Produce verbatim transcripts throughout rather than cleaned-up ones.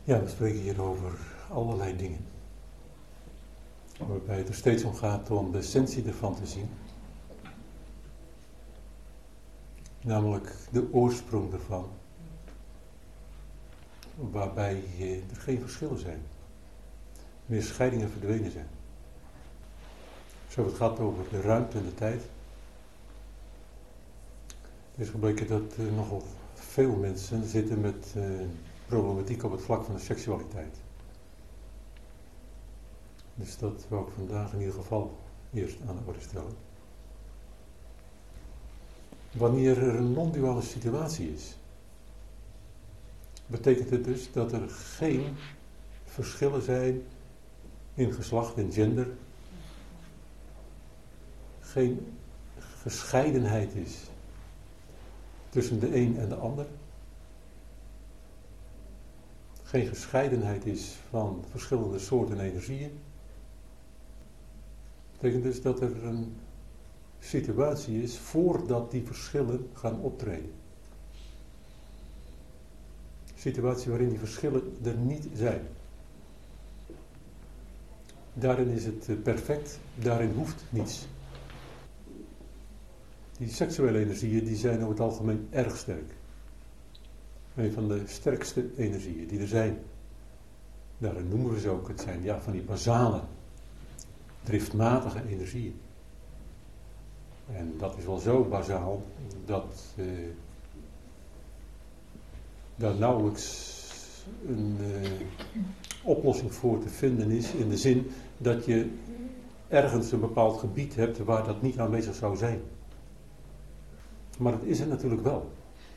Ja, we spreken hier over allerlei dingen. Waarbij het er steeds om gaat om de essentie ervan te zien. Namelijk de oorsprong ervan. Waarbij er geen verschillen zijn. Meer scheidingen verdwenen zijn. Zo het gaat over de ruimte en de tijd. Het is gebleken dat uh, nogal veel mensen zitten met uh, problematiek op het vlak van de seksualiteit. Dus dat wil ik vandaag in ieder geval eerst aan de orde stellen. Wanneer er een non-duale situatie is, betekent het dus dat er geen verschillen zijn in geslacht en gender. Geen gescheidenheid is tussen de een en de ander. Geen gescheidenheid is van verschillende soorten energieën. Dat betekent dus dat er een situatie is voordat die verschillen gaan optreden. Een situatie waarin die verschillen er niet zijn. Daarin is het perfect, daarin hoeft niets. Die seksuele energieën die zijn over het algemeen erg sterk. Een van de sterkste energieën die er zijn. Daarin noemen we ze ook, het zijn ja, van die basale, driftmatige energieën. En dat is wel zo bazaal dat uh, daar nauwelijks een uh, oplossing voor te vinden is, in de zin dat je ergens een bepaald gebied hebt waar dat niet aanwezig zou zijn. Maar het is er natuurlijk wel.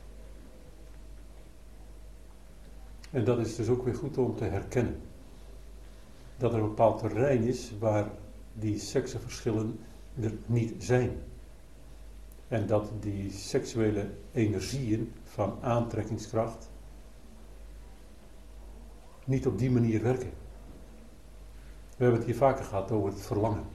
En dat is dus ook weer goed om te herkennen. Dat er een bepaald terrein is waar die seksenverschillen er niet zijn. En dat die seksuele energieën van aantrekkingskracht niet op die manier werken. We hebben het hier vaker gehad over het verlangen.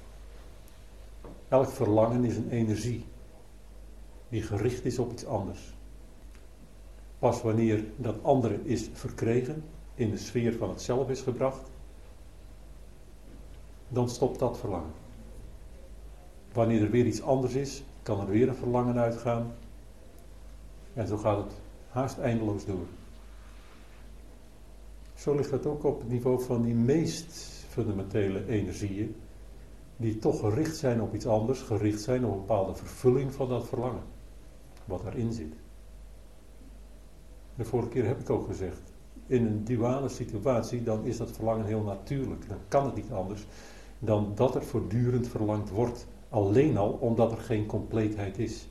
Elk verlangen is een energie die gericht is op iets anders. Pas wanneer dat andere is verkregen, in de sfeer van het zelf is gebracht, dan stopt dat verlangen. Wanneer er weer iets anders is, kan er weer een verlangen uitgaan. En zo gaat het haast eindeloos door. Zo ligt het ook op het niveau van die meest fundamentele energieën, die toch gericht zijn op iets anders, gericht zijn op een bepaalde vervulling van dat verlangen, wat daarin zit. De vorige keer heb ik ook gezegd, in een duale situatie, dan is dat verlangen heel natuurlijk. Dan kan het niet anders dan dat er voortdurend verlangd wordt. Alleen al omdat er geen compleetheid is.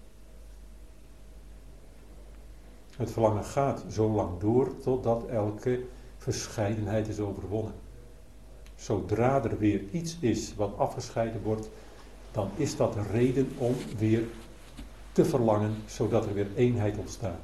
Het verlangen gaat zo lang door totdat elke verscheidenheid is overwonnen. Zodra er weer iets is wat afgescheiden wordt, dan is dat de reden om weer te verlangen, zodat er weer eenheid ontstaat.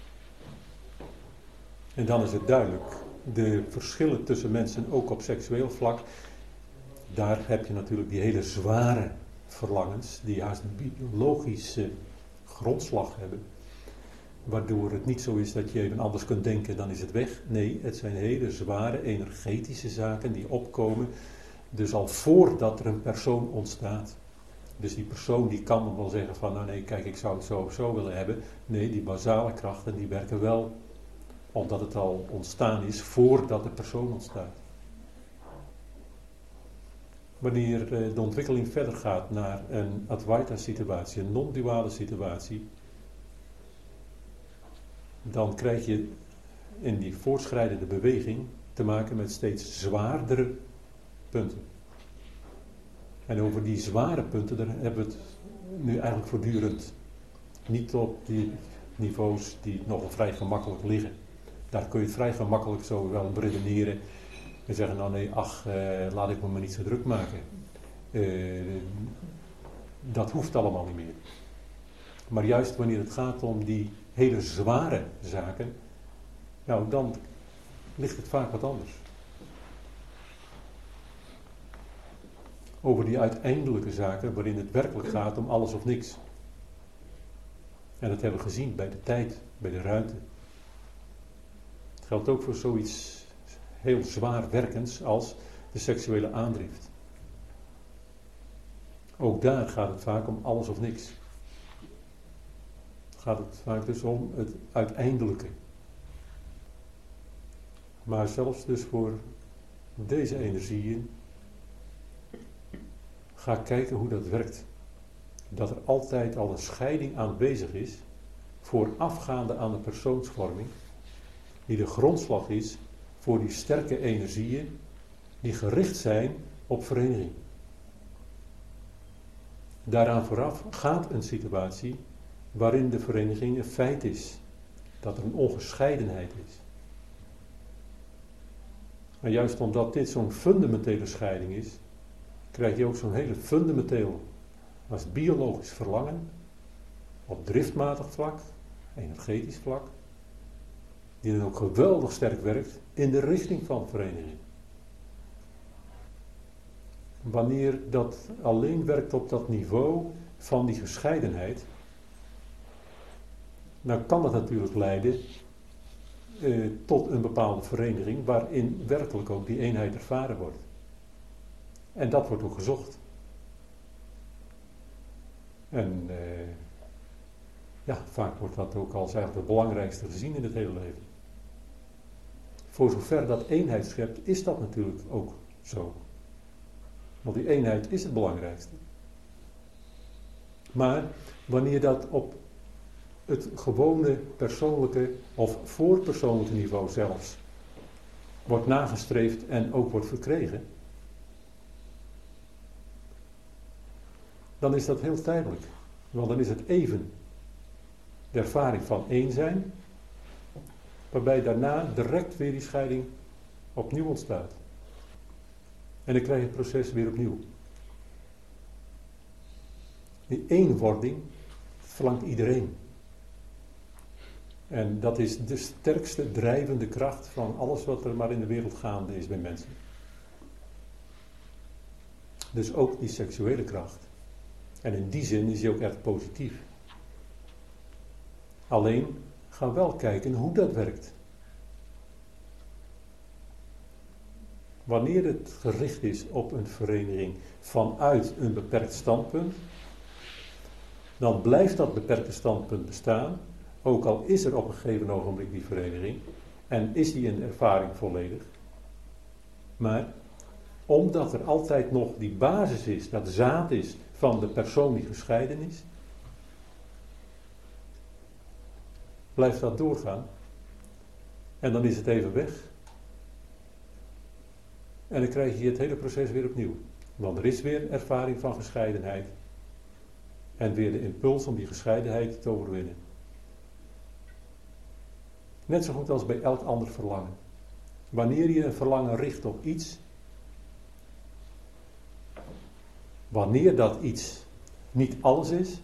En dan is het duidelijk, de verschillen tussen mensen, ook op seksueel vlak, daar heb je natuurlijk die hele zware verlangens, die haast een biologische grondslag hebben, waardoor het niet zo is dat je even anders kunt denken, dan is het weg. Nee, het zijn hele zware energetische zaken die opkomen, dus al voordat er een persoon ontstaat. Dus die persoon die kan dan wel zeggen van, nou nee, kijk, ik zou het zo of zo willen hebben. Nee, die basale krachten die werken wel, omdat het al ontstaan is voordat de persoon ontstaat. Wanneer de ontwikkeling verder gaat naar een Advaita-situatie, een non-duale situatie, dan krijg je in die voortschrijdende beweging te maken met steeds zwaardere punten. En over die zware punten, daar hebben we het nu eigenlijk voortdurend. Niet op die niveaus die nogal vrij gemakkelijk liggen. Daar kun je het vrij gemakkelijk zo wel beredeneren. En zeggen, nou nee, ach, eh, laat ik me maar niet zo druk maken. Uh, dat hoeft allemaal niet meer. Maar juist wanneer het gaat om die hele zware zaken, nou dan ligt het vaak wat anders. Over die uiteindelijke zaken waarin het werkelijk gaat om alles of niks. En dat hebben we gezien bij de tijd, bij de ruimte. Het geldt ook voor zoiets heel zwaar werkends als de seksuele aandrift. Ook daar gaat het vaak om alles of niks. Gaat het vaak dus om het uiteindelijke. Maar zelfs dus voor deze energieën, ga kijken hoe dat werkt. Dat er altijd al een scheiding aanwezig is, voorafgaande aan de persoonsvorming, die de grondslag is voor die sterke energieën die gericht zijn op vereniging. Daaraan vooraf gaat een situatie waarin de vereniging een feit is, dat er een ongescheidenheid is. En juist omdat dit zo'n fundamentele scheiding is, krijg je ook zo'n hele fundamenteel, als biologisch verlangen, op driftmatig vlak, energetisch vlak, die dan ook geweldig sterk werkt in de richting van vereniging. Wanneer dat alleen werkt op dat niveau van die gescheidenheid, dan kan dat natuurlijk leiden eh, tot een bepaalde vereniging waarin werkelijk ook die eenheid ervaren wordt. En dat wordt ook gezocht. En eh, ja, vaak wordt dat ook als eigenlijk het belangrijkste gezien in het hele leven. Voor zover dat eenheid schept, is dat natuurlijk ook zo. Want die eenheid is het belangrijkste. Maar wanneer dat op het gewone persoonlijke of voorpersoonlijke niveau zelfs wordt nagestreefd en ook wordt verkregen, dan is dat heel tijdelijk. Want dan is het even de ervaring van één zijn, waarbij daarna direct weer die scheiding opnieuw ontstaat. En dan krijg je het proces weer opnieuw. Die eenwording verlangt iedereen. En dat is de sterkste drijvende kracht van alles wat er maar in de wereld gaande is bij mensen. Dus ook die seksuele kracht. En in die zin is die ook echt positief. Alleen, ga wel kijken hoe dat werkt. Wanneer het gericht is op een vereniging vanuit een beperkt standpunt, dan blijft dat beperkte standpunt bestaan, ook al is er op een gegeven ogenblik die vereniging en is die een ervaring volledig. Maar omdat er altijd nog die basis is, dat zaad is van de persoon die gescheiden is, blijft dat doorgaan. En dan is het even weg. En dan krijg je het hele proces weer opnieuw. Want er is weer ervaring van gescheidenheid. En weer de impuls om die gescheidenheid te overwinnen. Net zo goed als bij elk ander verlangen. Wanneer je een verlangen richt op iets, wanneer dat iets niet alles is,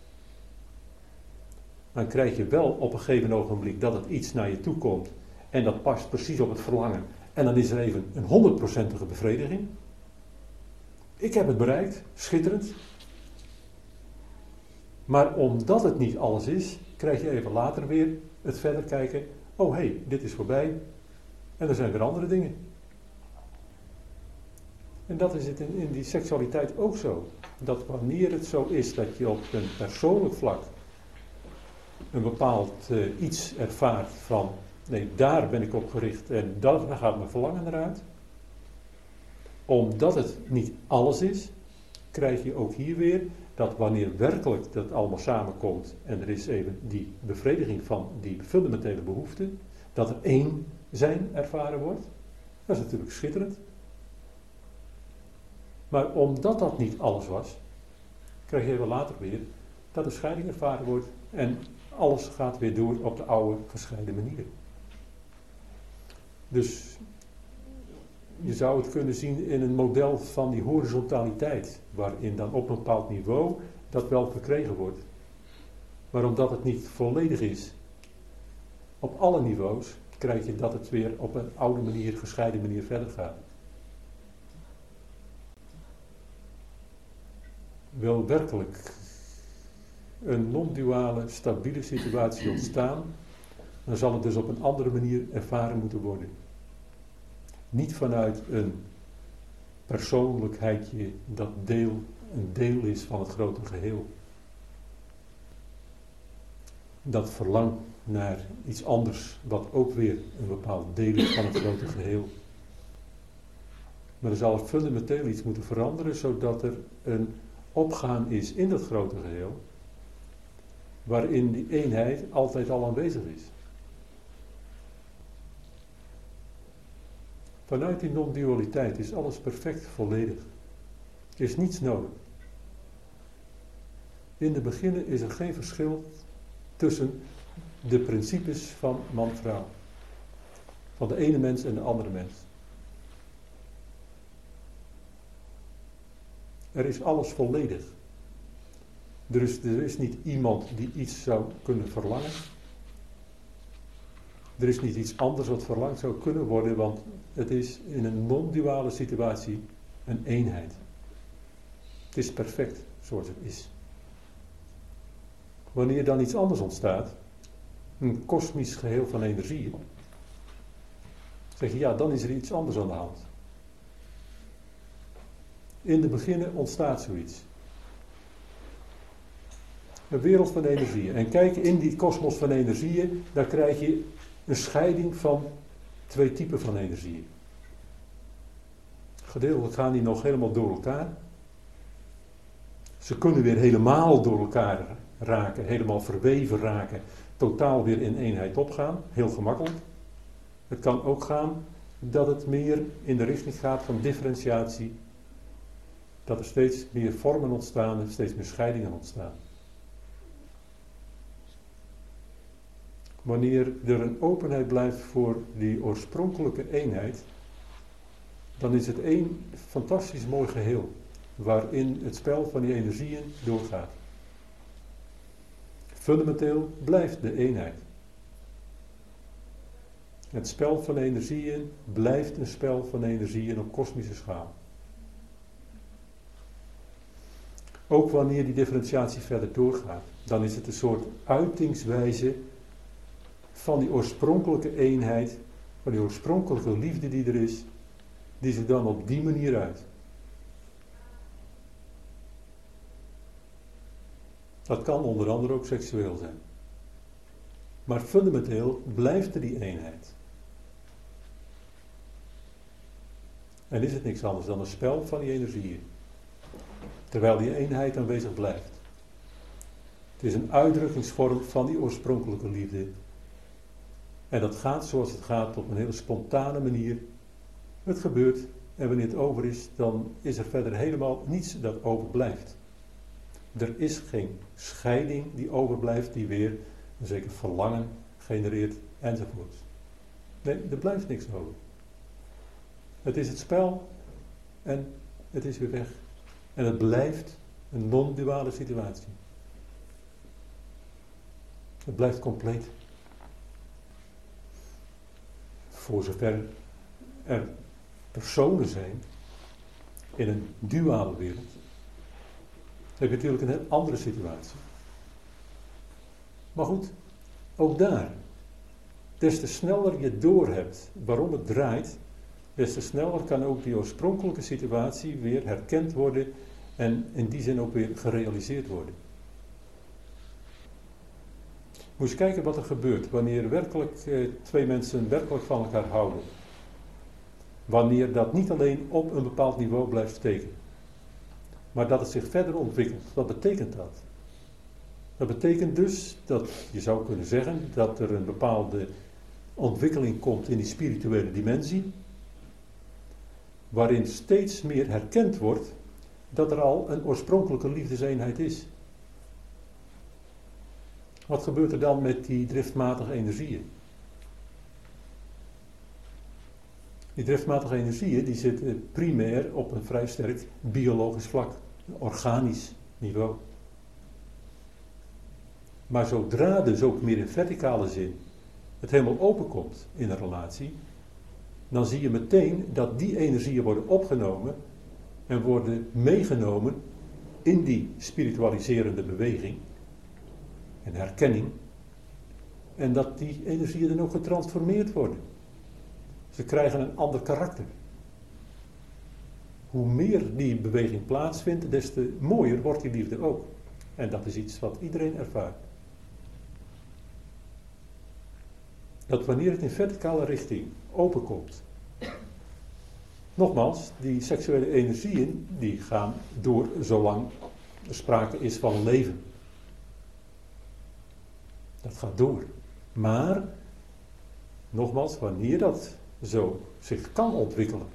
dan krijg je wel op een gegeven ogenblik dat het iets naar je toe komt en dat past precies op het verlangen. En dan is er even een honderdprocentige bevrediging. Ik heb het bereikt, schitterend. Maar omdat het niet alles is, krijg je even later weer het verder kijken. Oh hé, hey, dit is voorbij. En er zijn weer andere dingen. En dat is het in, in die seksualiteit ook zo. Dat wanneer het zo is dat je op een persoonlijk vlak een bepaald uh, iets ervaart van, nee, daar ben ik op gericht en daar gaat mijn verlangen eruit. Omdat het niet alles is, krijg je ook hier weer dat wanneer werkelijk dat allemaal samenkomt en er is even die bevrediging van die fundamentele behoefte, dat er één zijn ervaren wordt. Dat is natuurlijk schitterend. Maar omdat dat niet alles was, krijg je even later weer dat de scheiding ervaren wordt en alles gaat weer door op de oude gescheiden manier. Dus je zou het kunnen zien in een model van die horizontaliteit, waarin dan op een bepaald niveau dat wel verkregen wordt. Maar omdat het niet volledig is, op alle niveaus, krijg je dat het weer op een oude manier, gescheiden manier verder gaat. Wil werkelijk een non-duale, stabiele situatie ontstaan, dan zal het dus op een andere manier ervaren moeten worden. Niet vanuit een persoonlijkheidje dat deel, een deel is van het grote geheel. Dat verlangt naar iets anders, wat ook weer een bepaald deel is van het grote geheel. Maar er zal fundamenteel iets moeten veranderen, zodat er een opgaan is in dat grote geheel, waarin die eenheid altijd al aanwezig is. Vanuit die non-dualiteit is alles perfect volledig. Er is niets nodig. In de beginnen is er geen verschil tussen de principes van man-vrouw. Van de ene mens en de andere mens. Er is alles volledig. Er is, er is niet iemand die iets zou kunnen verlangen. Er is niet iets anders wat verlangd zou kunnen worden, want het is in een non-duale situatie een eenheid. Het is perfect zoals het is. Wanneer dan iets anders ontstaat, een kosmisch geheel van energieën, zeg je ja, dan is er iets anders aan de hand. In de beginnen ontstaat zoiets. Een wereld van energieën. En kijk, in die kosmos van energieën, daar krijg je een scheiding van twee typen van energieën. Gedeeltelijk gaan die nog helemaal door elkaar. Ze kunnen weer helemaal door elkaar raken, helemaal verweven raken, totaal weer in eenheid opgaan, heel gemakkelijk. Het kan ook gaan dat het meer in de richting gaat van differentiatie, dat er steeds meer vormen ontstaan en steeds meer scheidingen ontstaan. Wanneer er een openheid blijft voor die oorspronkelijke eenheid, dan is het één fantastisch mooi geheel, waarin het spel van die energieën doorgaat. Fundamenteel blijft de eenheid. Het spel van energieën blijft een spel van energieën op kosmische schaal. Ook wanneer die differentiatie verder doorgaat, dan is het een soort uitingswijze van die oorspronkelijke eenheid, van die oorspronkelijke liefde die er is, die zich dan op die manier uit. Dat kan onder andere ook seksueel zijn. Maar fundamenteel blijft er die eenheid. En is het niks anders dan een spel van die energieën. Terwijl die eenheid aanwezig blijft. Het is een uitdrukkingsvorm van die oorspronkelijke liefde. En dat gaat zoals het gaat op een hele spontane manier. Het gebeurt en wanneer het over is, dan is er verder helemaal niets dat overblijft. Er is geen scheiding die overblijft, die weer een zeker verlangen genereert enzovoorts. Nee, er blijft niks over. Het is het spel en het is weer weg. En het blijft een non-duale situatie. Het blijft compleet. Voor zover er personen zijn in een duale wereld, heb je natuurlijk een heel andere situatie. Maar goed, ook daar, des te sneller je doorhebt waarom het draait, des te sneller kan ook die oorspronkelijke situatie weer herkend worden en in die zin ook weer gerealiseerd worden. Moet je eens kijken wat er gebeurt wanneer werkelijk eh, twee mensen werkelijk van elkaar houden. Wanneer dat niet alleen op een bepaald niveau blijft steken, maar dat het zich verder ontwikkelt. Wat betekent dat? Dat betekent dus dat je zou kunnen zeggen dat er een bepaalde ontwikkeling komt in die spirituele dimensie, waarin steeds meer herkend wordt dat er al een oorspronkelijke liefdeseenheid is. Wat gebeurt er dan met die driftmatige energieën? Die driftmatige energieën die zitten primair op een vrij sterk biologisch vlak, een organisch niveau. Maar zodra dus ook meer in verticale zin het helemaal openkomt in een relatie, dan zie je meteen dat die energieën worden opgenomen en worden meegenomen in die spiritualiserende beweging en herkenning. En dat die energieën dan ook getransformeerd worden. Ze krijgen een ander karakter. Hoe meer die beweging plaatsvindt, des te mooier wordt die liefde ook. En dat is iets wat iedereen ervaart. Dat wanneer het in verticale richting openkomt. Nogmaals, die seksuele energieën die gaan door zolang er sprake is van leven. Dat gaat door. Maar, nogmaals, wanneer dat zo zich kan ontwikkelen,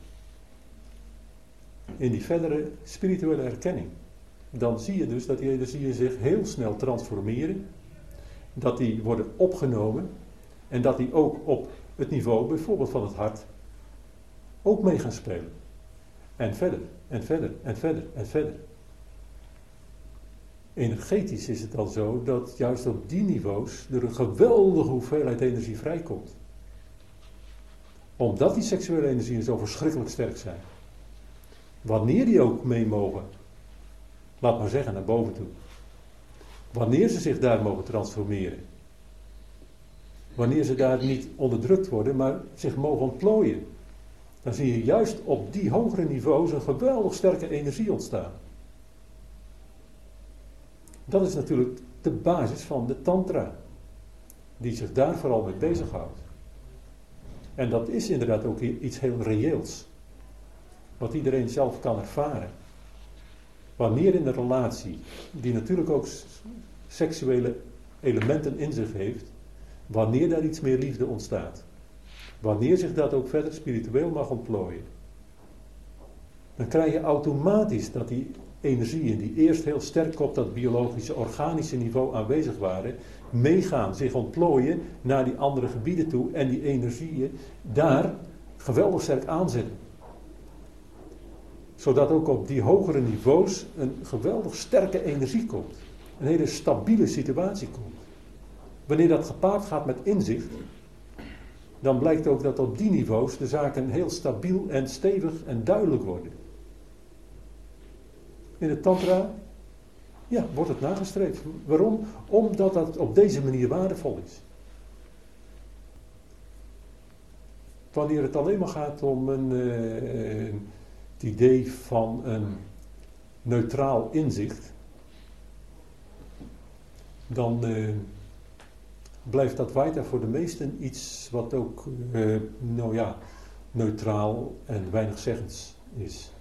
in die verdere spirituele erkenning, dan zie je dus dat die energieën zich heel snel transformeren, dat die worden opgenomen en dat die ook op het niveau bijvoorbeeld van het hart ook mee gaan spelen. En verder, en verder, en verder, en verder. Energetisch is het dan zo dat juist op die niveaus er een geweldige hoeveelheid energie vrijkomt. Omdat die seksuele energieën zo verschrikkelijk sterk zijn. Wanneer die ook mee mogen, laat maar zeggen, naar boven toe. Wanneer ze zich daar mogen transformeren. Wanneer ze daar niet onderdrukt worden, maar zich mogen ontplooien. Dan zie je juist op die hogere niveaus een geweldig sterke energie ontstaan. Dat is natuurlijk de basis van de tantra. Die zich daar vooral mee bezighoudt. En dat is inderdaad ook iets heel reëels. Wat iedereen zelf kan ervaren. Wanneer in een relatie, die natuurlijk ook seksuele elementen in zich heeft, wanneer daar iets meer liefde ontstaat. Wanneer zich dat ook verder spiritueel mag ontplooien. Dan krijg je automatisch dat die energieën die eerst heel sterk op dat biologische, organische niveau aanwezig waren, meegaan, zich ontplooien naar die andere gebieden toe en die energieën daar geweldig sterk aanzetten. Zodat ook op die hogere niveaus een geweldig sterke energie komt. Een hele stabiele situatie komt. Wanneer dat gepaard gaat met inzicht, dan blijkt ook dat op die niveaus de zaken heel stabiel en stevig en duidelijk worden. In het tantra, ja, wordt het nagestreefd. Waarom? Omdat dat op deze manier waardevol is. Wanneer het alleen maar gaat om een, uh, het idee van een neutraal inzicht, dan uh, blijft dat weiter voor de meesten iets wat ook, uh, nou ja, neutraal en weinig-zeggens is.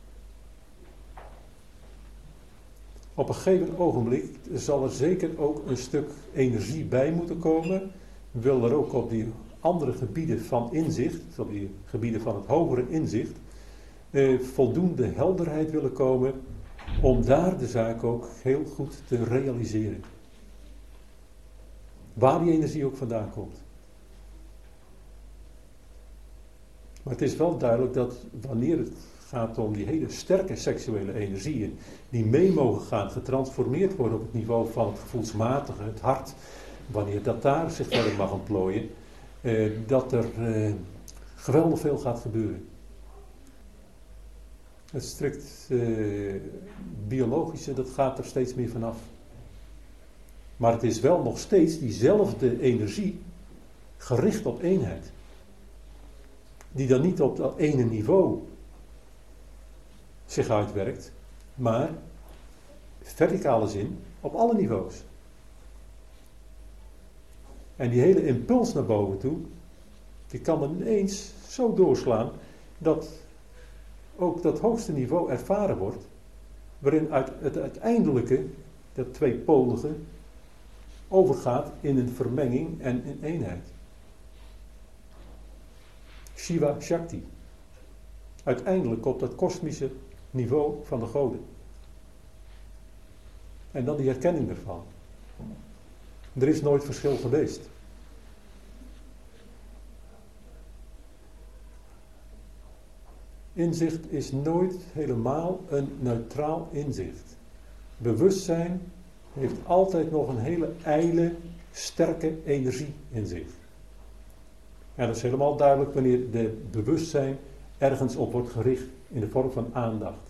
Op een gegeven ogenblik zal er zeker ook een stuk energie bij moeten komen. Wil er ook op die andere gebieden van inzicht, op die gebieden van het hogere inzicht, eh, voldoende helderheid willen komen om daar de zaak ook heel goed te realiseren. Waar die energie ook vandaan komt. Maar het is wel duidelijk dat wanneer het gaat om die hele sterke seksuele energieën die mee mogen gaan, getransformeerd worden op het niveau van het gevoelsmatige, het hart, wanneer dat daar zich verder mag ontplooien, eh, dat er eh, geweldig veel gaat gebeuren. Het strikt eh, biologische, dat gaat er steeds meer vanaf. Maar het is wel nog steeds diezelfde energie gericht op eenheid. Die dan niet op dat ene niveau zich uitwerkt, maar verticale zin op alle niveaus. En die hele impuls naar boven toe, die kan dan ineens zo doorslaan dat ook dat hoogste niveau ervaren wordt, waarin uit het uiteindelijke, dat tweepolige, overgaat in een vermenging en in eenheid. Shiva Shakti. Uiteindelijk op dat kosmische niveau van de goden. En dan die herkenning ervan. Er is nooit verschil geweest. Inzicht is nooit helemaal een neutraal inzicht. Bewustzijn heeft altijd nog een hele ijle, sterke energie in zich. En dat is helemaal duidelijk wanneer de bewustzijn ergens op wordt gericht in de vorm van aandacht.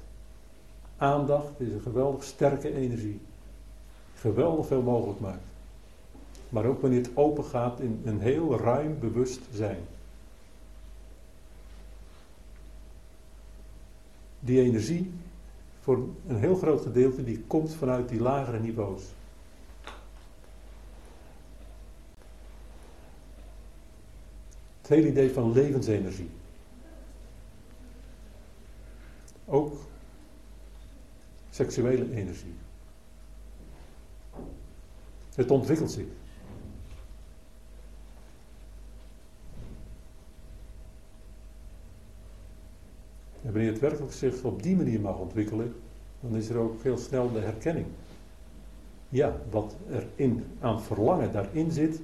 Aandacht is een geweldig sterke energie. Geweldig veel mogelijk maakt. Maar ook wanneer het open gaat in een heel ruim bewustzijn. Die energie, voor een heel groot gedeelte, die komt vanuit die lagere niveaus. Het hele idee van levensenergie. Ook seksuele energie. Het ontwikkelt zich. En wanneer het werkelijk zich op die manier mag ontwikkelen, dan is er ook heel snel de herkenning. Ja, wat er in, aan verlangen daarin zit,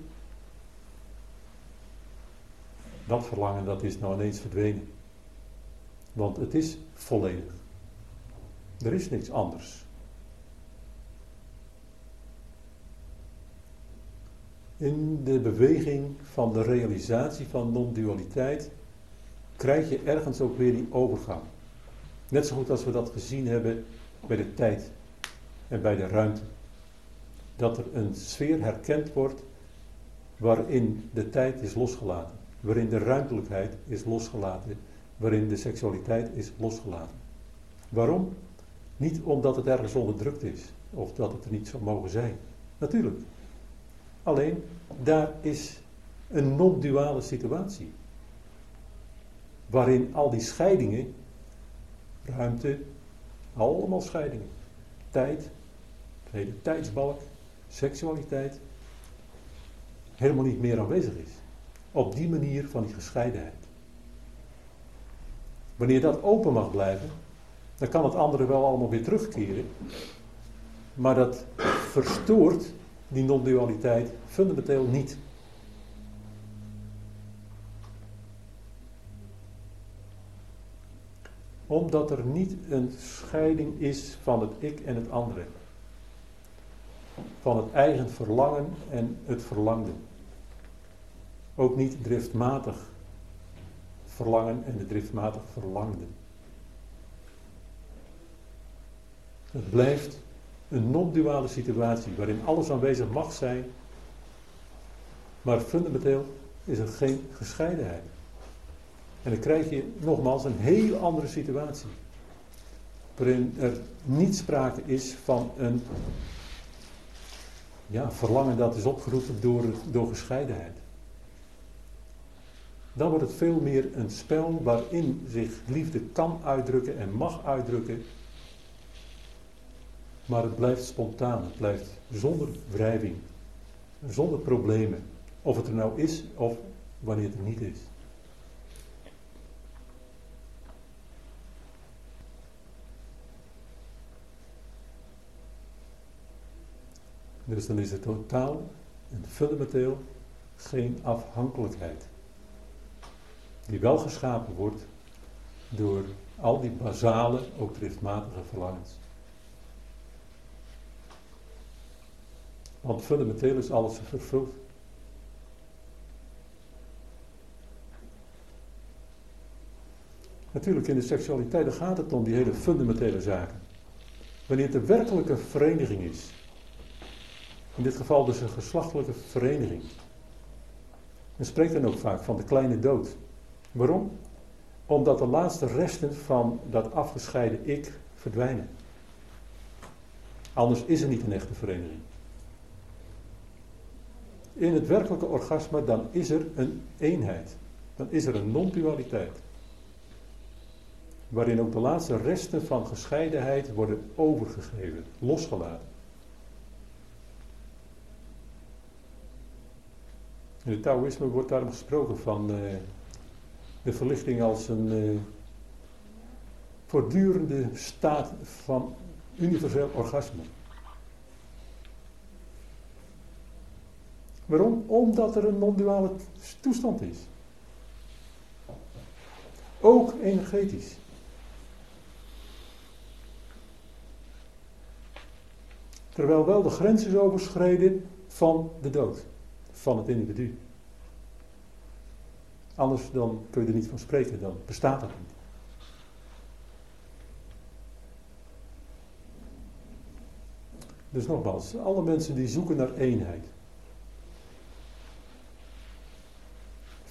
dat verlangen dat is nou ineens verdwenen. Want het is volledig. Er is niks anders. In de beweging van de realisatie van non-dualiteit krijg je ergens ook weer die overgang. Net zo goed als we dat gezien hebben bij de tijd en bij de ruimte. Dat er een sfeer herkend wordt waarin de tijd is losgelaten. Waarin de ruimtelijkheid is losgelaten. Waarin de seksualiteit is losgelaten. Waarom? Niet omdat het ergens onderdrukt is. Of dat het er niet zou mogen zijn. Natuurlijk. Alleen, daar is een non-duale situatie. Waarin al die scheidingen, ruimte, allemaal scheidingen. Tijd, de hele tijdsbalk, seksualiteit, helemaal niet meer aanwezig is. Op die manier van die gescheidenheid. Wanneer dat open mag blijven, dan kan het andere wel allemaal weer terugkeren. Maar dat verstoort die non-dualiteit fundamenteel niet. Omdat er niet een scheiding is van het ik en het andere. Van het eigen verlangen en het verlangde. Ook niet driftmatig verlangen en de driftmatig verlangde. Het blijft een non-duale situatie waarin alles aanwezig mag zijn, maar fundamenteel is er geen gescheidenheid. En dan krijg je nogmaals een heel andere situatie. Waarin er niet sprake is van een ja, verlangen dat is opgeroepen door, door gescheidenheid. Dan wordt het veel meer een spel waarin zich liefde kan uitdrukken en mag uitdrukken. Maar het blijft spontaan, het blijft zonder wrijving, zonder problemen. Of het er nou is of wanneer het er niet is. Dus dan is er totaal en fundamenteel geen afhankelijkheid. Die wel geschapen wordt door al die basale, ook driftmatige verlangens. Want fundamenteel is alles vervuld. Natuurlijk in de seksualiteit daar gaat het om die hele fundamentele zaken. Wanneer het een werkelijke vereniging is. In dit geval dus een geslachtelijke vereniging. Men spreekt dan ook vaak van de kleine dood. Waarom? Omdat de laatste resten van dat afgescheiden ik verdwijnen. Anders is er niet een echte vereniging. In het werkelijke orgasme dan is er een eenheid. Dan is er een non-dualiteit. Waarin ook de laatste resten van gescheidenheid worden overgegeven, losgelaten. In het Taoïsme wordt daarom gesproken van uh, de verlichting als een uh, voortdurende staat van universeel orgasme. Waarom? Omdat er een non-duale toestand is. Ook energetisch. Terwijl wel de grens is overschreden van de dood. Van het individu. Anders dan kun je er niet van spreken, dan bestaat het niet. Dus nogmaals, alle mensen die zoeken naar eenheid.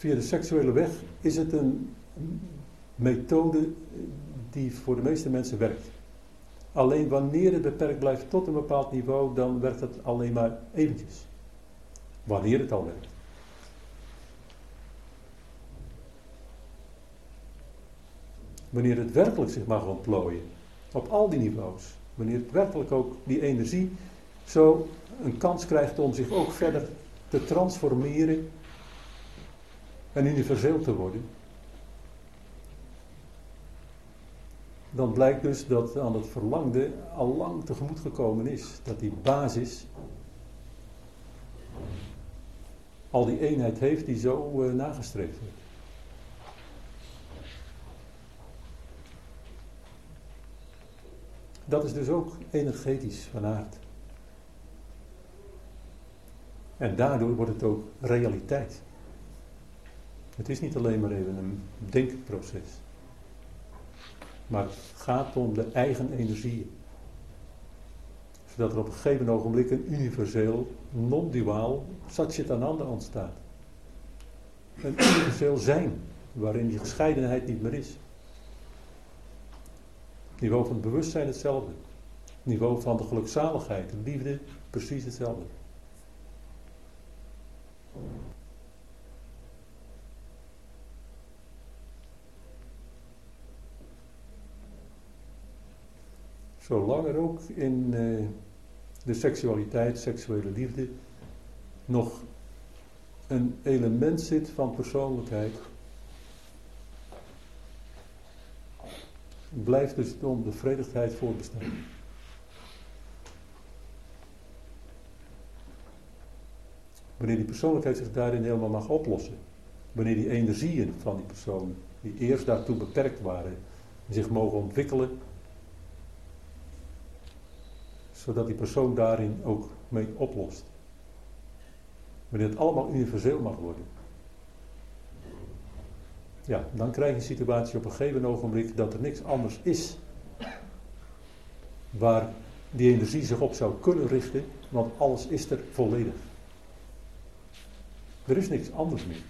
via de seksuele weg is het een methode die voor de meeste mensen werkt. Alleen wanneer het beperkt blijft tot een bepaald niveau, dan werkt het alleen maar eventjes. Wanneer het al werkt. Wanneer het werkelijk zich mag ontplooien, op al die niveaus. Wanneer het werkelijk ook die energie zo een kans krijgt om zich ook verder te transformeren en universeel te worden. Dan blijkt dus dat aan het verlangde al lang tegemoet gekomen is. Dat die basis al die eenheid heeft die zo uh, nagestreefd wordt. Dat is dus ook energetisch van aard. En daardoor wordt het ook realiteit. Het is niet alleen maar even een denkproces. Maar het gaat om de eigen energie. Zodat er op een gegeven ogenblik een universeel, non-duaal Satchitananda ontstaat. Een universeel zijn, waarin die gescheidenheid niet meer is. Het niveau van het bewustzijn hetzelfde. Het niveau van de gelukzaligheid, de liefde, precies hetzelfde. Zolang er ook in uh, de seksualiteit, seksuele liefde, nog een element zit van persoonlijkheid, blijft dus de onbevredigdheid voorbestaan. Wanneer die persoonlijkheid zich daarin helemaal mag oplossen, wanneer die energieën van die persoon, die eerst daartoe beperkt waren, zich mogen ontwikkelen, zodat die persoon daarin ook mee oplost. Wanneer het allemaal universeel mag worden. Ja, dan krijg je een situatie op een gegeven ogenblik dat er niks anders is waar die energie zich op zou kunnen richten, want alles is er volledig. Er is niks anders meer.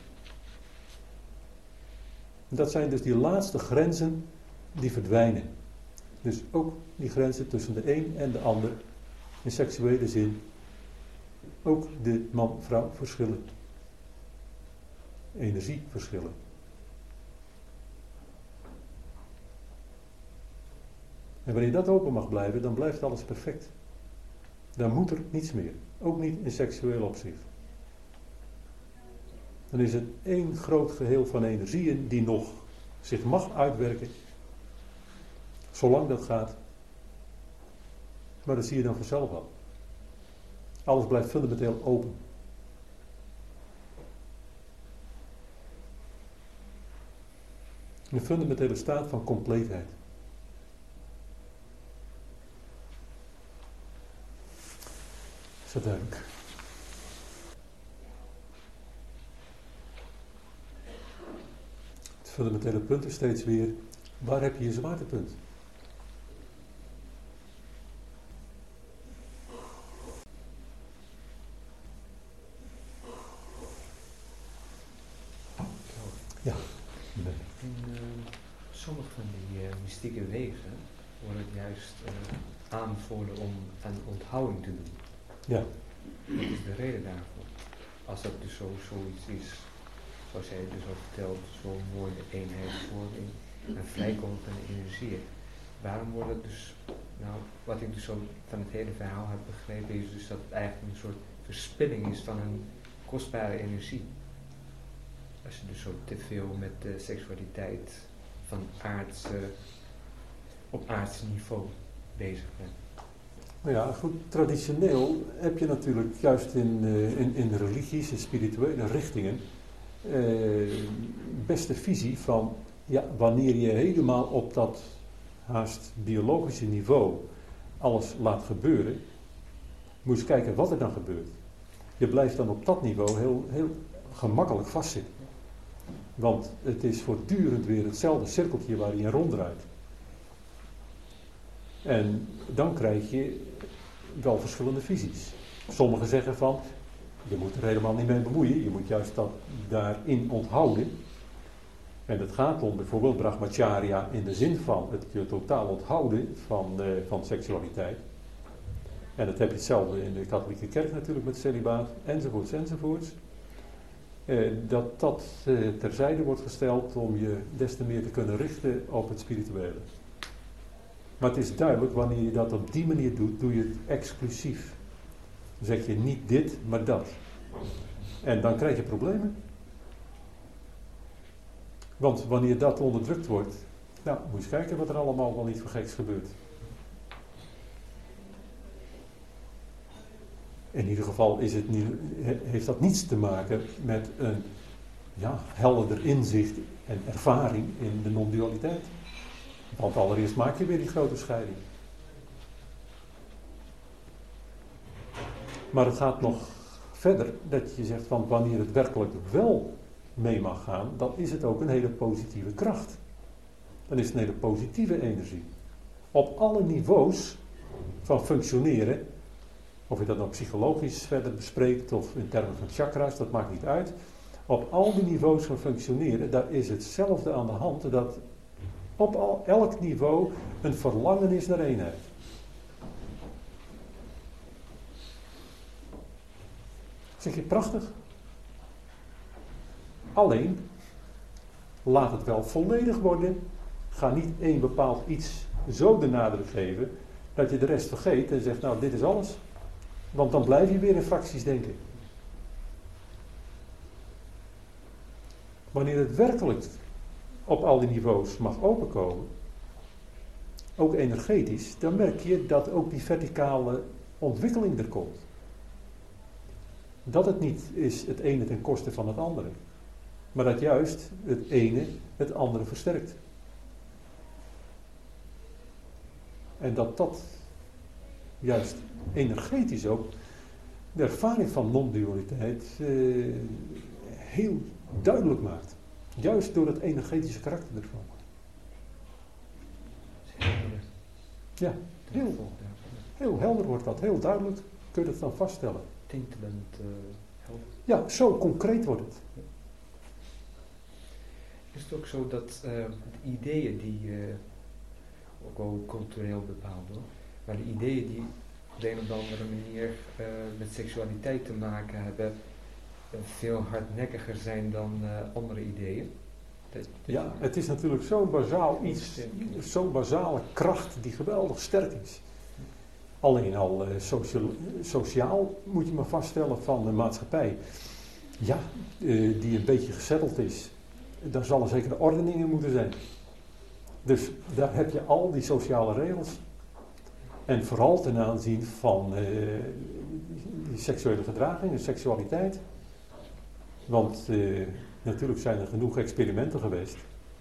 En dat zijn dus die laatste grenzen die verdwijnen. Dus ook die grenzen tussen de een en de ander, in seksuele zin, ook de man-vrouw verschillen. Energieverschillen. En wanneer dat open mag blijven, dan blijft alles perfect. Dan moet er niets meer. Ook niet in seksueel opzicht. Dan is het één groot geheel van energieën die nog zich mag uitwerken. Zolang dat gaat. Maar dat zie je dan vanzelf al. Alles blijft fundamenteel open. Een fundamentele staat van compleetheid. Is dat duidelijk? Het fundamentele punt is steeds weer, waar heb je je zwaartepunt? Ja. In uh, sommige van die uh, mystieke wegen wordt het juist uh, aanbevolen om aan onthouding te doen. Ja. Wat is de reden daarvoor? Als dat dus zo, zoiets is, zoals jij dus al vertelt, zo'n mooie eenheidsvorming en vrijkomen van de energieën. Waarom wordt het dus, nou, wat ik dus zo van het hele verhaal heb begrepen, is dus dat het eigenlijk een soort verspilling is van een kostbare energie. Als je dus zo te veel met de seksualiteit van aardse, op aardse niveau bezig bent. Nou ja, goed, traditioneel heb je natuurlijk juist in, uh, in, in religies en spirituele richtingen uh, best de visie van, ja, wanneer je helemaal op dat haast biologische niveau alles laat gebeuren, moet je eens kijken wat er dan gebeurt. Je blijft dan op dat niveau heel, heel gemakkelijk vastzitten. Want het is voortdurend weer hetzelfde cirkeltje waar je ronddraait. En dan krijg je wel verschillende visies. Sommigen zeggen van, je moet er helemaal niet mee bemoeien. Je moet juist dat daarin onthouden. En het gaat om bijvoorbeeld brahmacharya in de zin van het je totaal onthouden van, uh, van seksualiteit. En dat heb je hetzelfde in de katholieke kerk natuurlijk met celibaat, enzovoorts, enzovoorts. Uh, dat dat uh, terzijde wordt gesteld om je des te meer te kunnen richten op het spirituele. Maar het is duidelijk, wanneer je dat op die manier doet, doe je het exclusief. Dan zeg je niet dit, maar dat. En dan krijg je problemen. Want wanneer dat onderdrukt wordt, nou, moet je eens kijken wat er allemaal wel niet voor geks gebeurt. In ieder geval is het niet, heeft dat niets te maken met een ja, helderder inzicht en ervaring in de non-dualiteit. Want allereerst maak je weer die grote scheiding. Maar het gaat nog verder dat je zegt van wanneer het werkelijk wel mee mag gaan, dan is het ook een hele positieve kracht. Dan is het een hele positieve energie. Op alle niveaus van functioneren, of je dat nou psychologisch verder bespreekt of in termen van chakra's, dat maakt niet uit. Op al die niveaus van functioneren, daar is hetzelfde aan de hand, dat op al, elk niveau een verlangen is naar eenheid. Zeg je prachtig? Alleen, laat het wel volledig worden. Ga niet één bepaald iets zo de nadruk geven, dat je de rest vergeet en zegt, nou dit is alles. Want dan blijf je weer in fracties denken. Wanneer het werkelijk op al die niveaus mag openkomen, ook energetisch, dan merk je dat ook die verticale ontwikkeling er komt. Dat het niet is het ene ten koste van het andere. Maar dat juist het ene het andere versterkt. En dat dat juist energetisch ook de ervaring van non-dualiteit uh, heel duidelijk maakt. Juist door het energetische karakter ervan. Ja, heel, heel helder wordt dat, heel duidelijk kun je het dan vaststellen. Tintelend uh, helder. Ja, zo concreet wordt het. Is het ook zo dat uh, de ideeën die, uh, ook wel cultureel bepaald worden, maar de ideeën die op de een of andere manier uh, met seksualiteit te maken hebben, uh, veel hardnekkiger zijn dan uh, andere ideeën? Dat, dat ja, het is natuurlijk zo'n bazaal iets, zo'n basale kracht die geweldig sterk is. Alleen al uh, sociaal, sociaal moet je maar vaststellen van de maatschappij, ja, uh, die een beetje gezetteld is. Daar zal er zeker de ordening in moeten zijn. Dus daar heb je al die sociale regels. En vooral ten aanzien van uh, die seksuele gedraging, de seksualiteit. Want uh, natuurlijk zijn er genoeg experimenten geweest.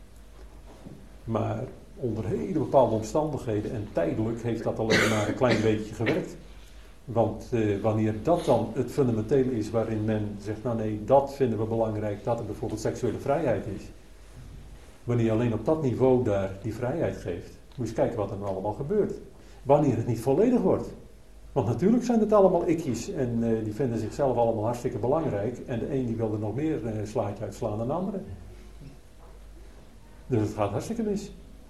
Maar onder hele bepaalde omstandigheden en tijdelijk heeft dat alleen maar een klein beetje gewerkt. Want uh, wanneer dat dan het fundamentele is waarin men zegt, nou nee, dat vinden we belangrijk, dat er bijvoorbeeld seksuele vrijheid is. Wanneer je alleen op dat niveau daar die vrijheid geeft, moet je eens kijken wat er dan allemaal gebeurt. Wanneer het niet volledig wordt. Want natuurlijk zijn het allemaal ikjes en uh, die vinden zichzelf allemaal hartstikke belangrijk. En de een die wil er nog meer uh, slaatje uitslaan dan de andere. Dus het gaat hartstikke mis.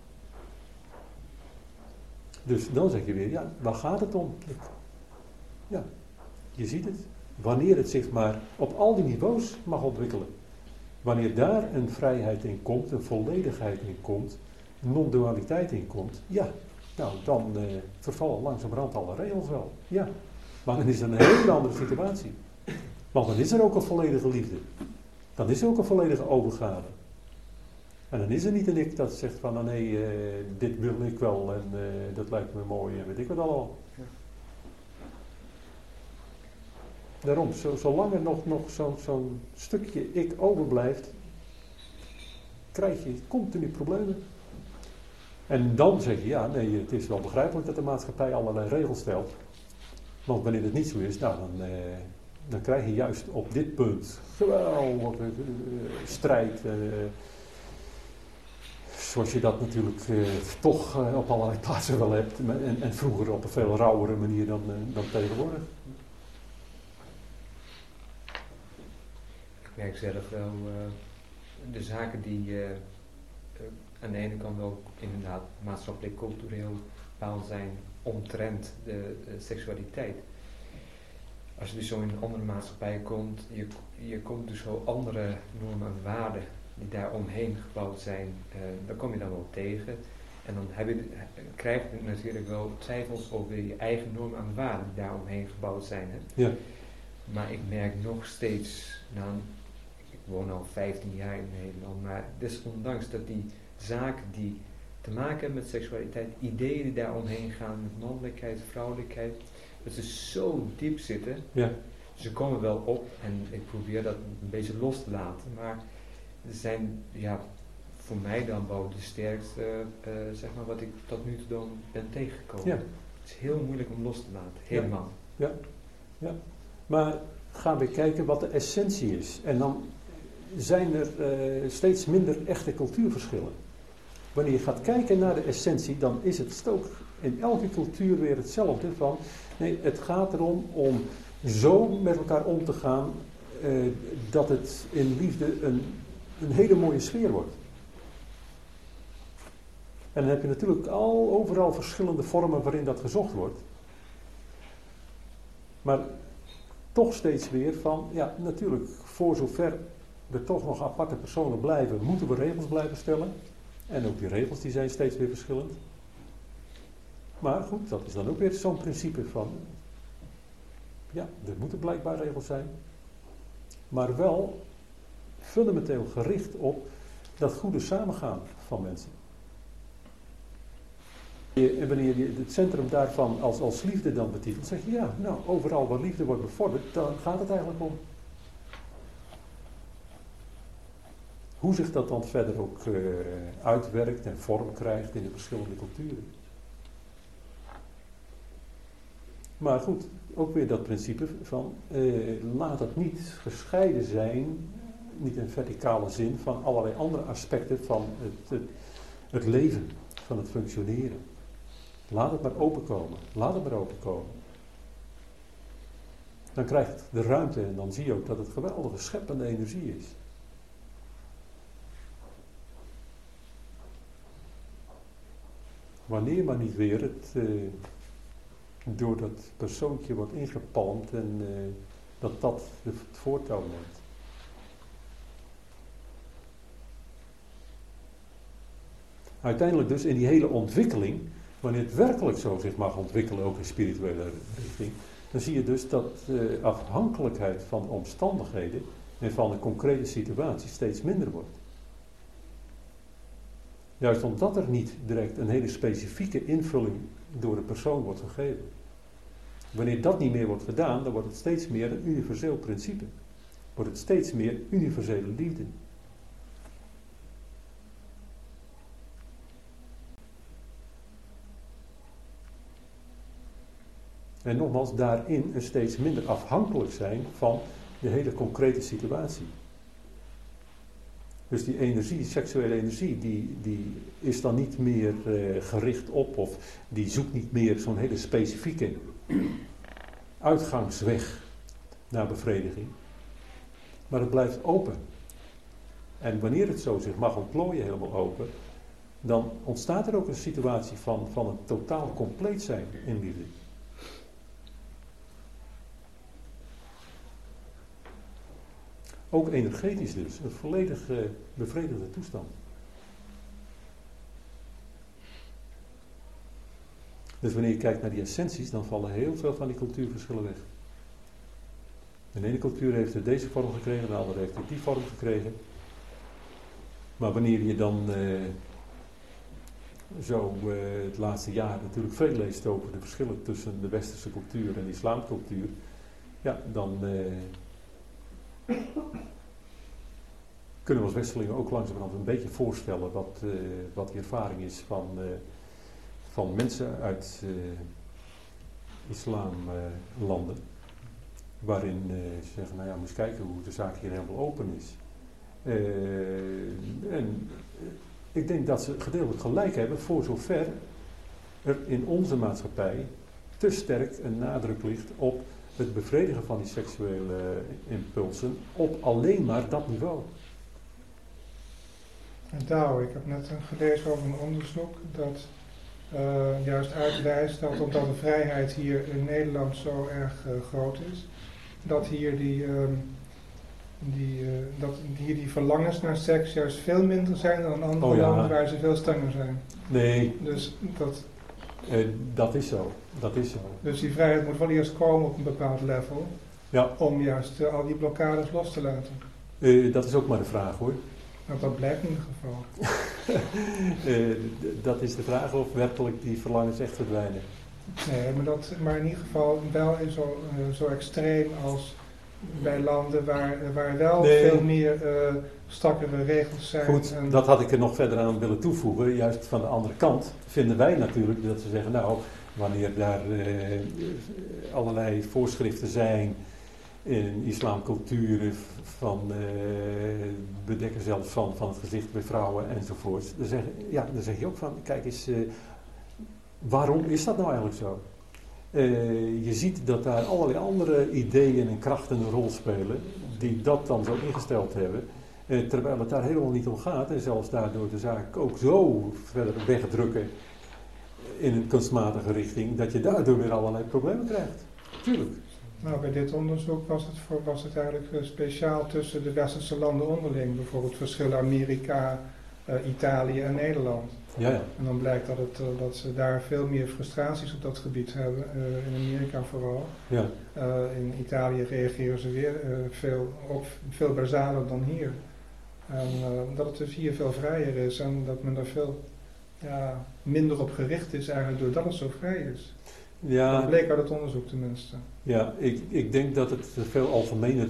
Dus dan zeg je weer, ja, waar gaat het om? Ja, je ziet het. Wanneer het zich maar op al die niveaus mag ontwikkelen. Wanneer daar een vrijheid in komt, een volledigheid in komt, een non-dualiteit in komt, ja, nou dan uh, vervallen langzamerhand alle regels wel. Ja, maar dan is er een hele andere situatie. Want dan is er ook een volledige liefde. Dan is er ook een volledige overgave. En dan is er niet een ik dat zegt van, oh nee, uh, dit wil ik wel en uh, dat lijkt me mooi en weet ik wat allemaal. Ja. Daarom, zo, zolang er nog, nog zo'n zo'n stukje ik overblijft, krijg je continu problemen. En dan zeg je, ja, nee, het is wel begrijpelijk dat de maatschappij allerlei regels stelt. Want wanneer het niet zo is, nou, dan, eh, dan krijg je juist op dit punt geweldige uh, strijd. Uh, zoals je dat natuurlijk uh, toch uh, op allerlei plaatsen wel hebt. En, en vroeger op een veel rauwere manier dan, uh, dan tegenwoordig. merk zelf wel uh, de zaken die uh, uh, aan de ene kant ook inderdaad maatschappelijk cultureel bepaald zijn omtrent de, de seksualiteit. Als je dus zo in een andere maatschappij komt, je, je komt dus zo andere normen en waarden die daar omheen gebouwd zijn, uh, daar kom je dan wel tegen. En dan heb je, krijg je natuurlijk wel twijfels over je eigen normen en waarden die daar omheen gebouwd zijn. Hè? Ja. Maar ik merk nog steeds, nou, ik woon al vijftien jaar in Nederland, maar desondanks dat die zaken die te maken hebben met seksualiteit, ideeën die daar omheen gaan met mannelijkheid, vrouwelijkheid, dat ze zo diep zitten. Ja. Ze komen wel op en ik probeer dat een beetje los te laten, maar er zijn, ja, voor mij dan wel de sterkste, uh, zeg maar, wat ik tot nu toe dan ben tegengekomen. Ja. Het is heel moeilijk om los te laten, helemaal. Ja, ja. ja. Maar gaan we kijken wat de essentie is. En dan zijn er uh, steeds minder echte cultuurverschillen. Wanneer je gaat kijken naar de essentie, dan is het ook in elke cultuur weer hetzelfde. Van, nee, het gaat erom om zo met elkaar om te gaan, uh, dat het in liefde een, een hele mooie sfeer wordt. En dan heb je natuurlijk al overal verschillende vormen waarin dat gezocht wordt. Maar toch steeds weer van, ja, natuurlijk, voor zover er toch nog aparte personen blijven, moeten we regels blijven stellen. En ook die regels die zijn steeds weer verschillend. Maar goed, dat is dan ook weer zo'n principe van, ja, er moeten blijkbaar regels zijn. Maar wel fundamenteel gericht op dat goede samengaan van mensen. En wanneer je het centrum daarvan als, als liefde dan betitelt, zeg je ja, nou, overal waar liefde wordt bevorderd, dan gaat het eigenlijk om. Hoe zich dat dan verder ook uh, uitwerkt en vorm krijgt in de verschillende culturen. Maar goed, ook weer dat principe van uh, laat het niet gescheiden zijn, niet in verticale zin, van allerlei andere aspecten van het, het, het leven, van het functioneren. Laat het maar openkomen. Laat het maar openkomen. Dan krijgt het de ruimte en dan zie je ook dat het geweldige scheppende energie is. Wanneer maar niet weer het uh, door dat persoontje wordt ingepalmd en uh, dat dat het voortouw neemt. Uiteindelijk dus in die hele ontwikkeling, wanneer het werkelijk zo zich mag ontwikkelen, ook in spirituele richting, dan zie je dus dat de afhankelijkheid van omstandigheden en van de concrete situatie steeds minder wordt. Juist omdat er niet direct een hele specifieke invulling door de persoon wordt gegeven. Wanneer dat niet meer wordt gedaan, dan wordt het steeds meer een universeel principe. Wordt het steeds meer universele liefde. En nogmaals, daarin een steeds minder afhankelijk zijn van de hele concrete situatie. Dus die energie, die seksuele energie, die, die is dan niet meer uh, gericht op, of die zoekt niet meer zo'n hele specifieke uitgangsweg naar bevrediging. Maar het blijft open. En wanneer het zo zich mag ontplooien, helemaal open, dan ontstaat er ook een situatie van, van een totaal compleet zijn in liefde. Ook energetisch dus, een volledig uh, bevredigde toestand. Dus wanneer je kijkt naar die essenties, dan vallen heel veel van die cultuurverschillen weg. De ene cultuur heeft deze vorm gekregen, de andere heeft die vorm gekregen. Maar wanneer je dan uh, zo uh, het laatste jaar natuurlijk veel leest over de verschillen tussen de westerse cultuur en de islamcultuur, ja, dan uh, kunnen we als Westerlingen ook langzamerhand een beetje voorstellen wat, uh, wat de ervaring is van, uh, van mensen uit uh, islamlanden. Uh, waarin uh, ze zeggen, nou ja, moet eens kijken hoe de zaak hier helemaal open is. Uh, en uh, ik denk dat ze gedeeltelijk gelijk hebben voor zover er in onze maatschappij te sterk een nadruk ligt op het bevredigen van die seksuele impulsen op alleen maar dat niveau. En Douwe, ik heb net gelezen over een onderzoek dat uh, juist uitwijst dat omdat de vrijheid hier in Nederland zo erg uh, groot is, dat hier die, uh, die, uh, dat hier die verlangens naar seks juist veel minder zijn dan in andere oh, ja. landen waar ze veel strenger zijn. Nee. Dus dat, uh, dat is zo. Dat is zo. Dus die vrijheid moet wel eerst komen op een bepaald level, ja. om juist uh, al die blokkades los te laten. Uh, dat is ook maar de vraag hoor. Nou, dat blijkt in ieder geval. uh, d- dat is de vraag of werkelijk die verlangens echt verdwijnen. Nee, maar, dat, maar in ieder geval wel zo, uh, zo extreem als bij landen waar, waar wel nee. veel meer uh, strakkere regels zijn. Goed, en dat had ik er nog verder aan willen toevoegen. Juist van de andere kant vinden wij natuurlijk dat ze zeggen, nou, wanneer daar uh, allerlei voorschriften zijn in islamculturen van uh, bedekken zelfs van, van het gezicht bij vrouwen enzovoort. Dan zeg, ja, dan zeg je ook van, kijk eens, uh, waarom is dat nou eigenlijk zo? Uh, je ziet dat daar allerlei andere ideeën en krachten een rol spelen die dat dan zo ingesteld hebben. Uh, terwijl het daar helemaal niet om gaat en zelfs daardoor de zaak ook zo verder wegdrukken in een kunstmatige richting, dat je daardoor weer allerlei problemen krijgt. Tuurlijk. Nou, bij dit onderzoek was het, voor, was het eigenlijk uh, speciaal tussen de westerse landen onderling. Bijvoorbeeld verschillen Amerika, uh, Italië en Nederland. Ja, ja. En dan blijkt dat, het, uh, dat ze daar veel meer frustraties op dat gebied hebben. Uh, in Amerika vooral. Ja. Uh, in Italië reageren ze weer uh, veel, ook veel basaler dan hier. En uh, dat het dus hier veel vrijer is en dat men daar veel ja, minder op gericht is eigenlijk doordat het zo vrij is. Ja. Dat bleek uit het onderzoek tenminste. Ja, ik, ik denk dat het een veel algemener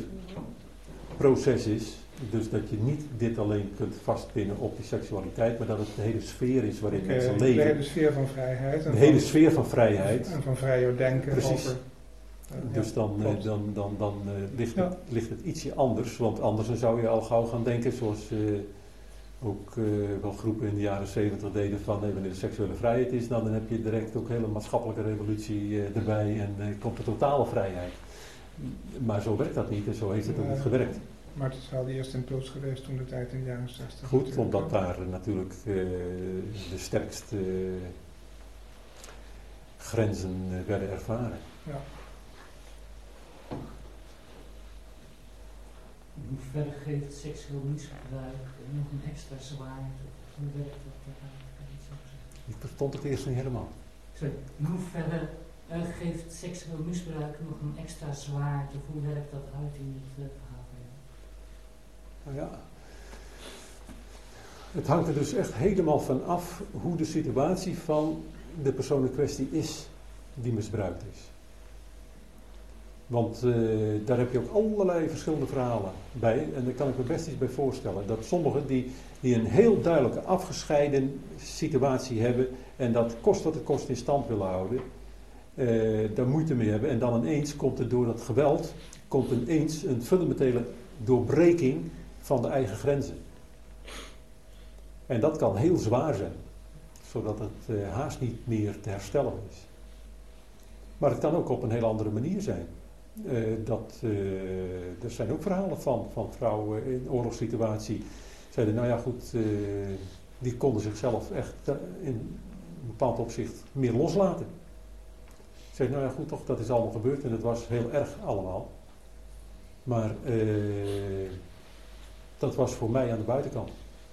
proces is. Dus dat je niet dit alleen kunt vastpinnen op die seksualiteit, maar dat het de hele sfeer is waarin okay, mensen leven. De hele sfeer van vrijheid. En de hele van, sfeer van vrijheid. En van vrijer denken. Precies. Over, uh, dus ja, dan, uh, dan, dan, dan uh, ligt, ja. het, ligt het ietsje anders, want anders dan zou je al gauw gaan denken, zoals uh, ook uh, wel groepen in de jaren zeventig deden van nee, wanneer de seksuele vrijheid is, dan, dan heb je direct ook een hele maatschappelijke revolutie uh, erbij en uh, komt de totale vrijheid. Maar zo werkt dat niet en zo heeft het ook uh, niet gewerkt. Maar het is wel de eerste impuls geweest toen de tijd in de jaren zestig. Goed, omdat daar natuurlijk uh, de sterkste uh, grenzen uh, werden ervaren. Ja. In hoeverre geeft seksueel misbruik nog een extra zwaarte? Hoe werkt dat? Ik verstond het eerst niet helemaal. Sorry, in hoeverre uh, geeft seksueel misbruik nog een extra zwaarte? Hoe werkt dat uit in het uh, verhaal? Nou ja, het hangt er dus echt helemaal van af hoe de situatie van de persoon in kwestie is die misbruikt is. Want uh, daar heb je ook allerlei verschillende verhalen bij en daar kan ik me best iets bij voorstellen. Dat sommigen die, die een heel duidelijke afgescheiden situatie hebben en dat kost wat het kost in stand willen houden, uh, daar moeite mee hebben en dan ineens komt er door dat geweld, komt ineens een fundamentele doorbreking van de eigen grenzen. En dat kan heel zwaar zijn, zodat het uh, haast niet meer te herstellen is. Maar het kan ook op een heel andere manier zijn. Uh, dat, uh, er zijn ook verhalen van, van vrouwen in oorlogssituatie. Zeiden, nou ja goed, uh, die konden zichzelf echt uh, in een bepaald opzicht meer loslaten. Zeiden, nou ja goed, toch, dat is allemaal gebeurd en het was heel erg allemaal. Maar uh, dat was voor mij aan de buitenkant.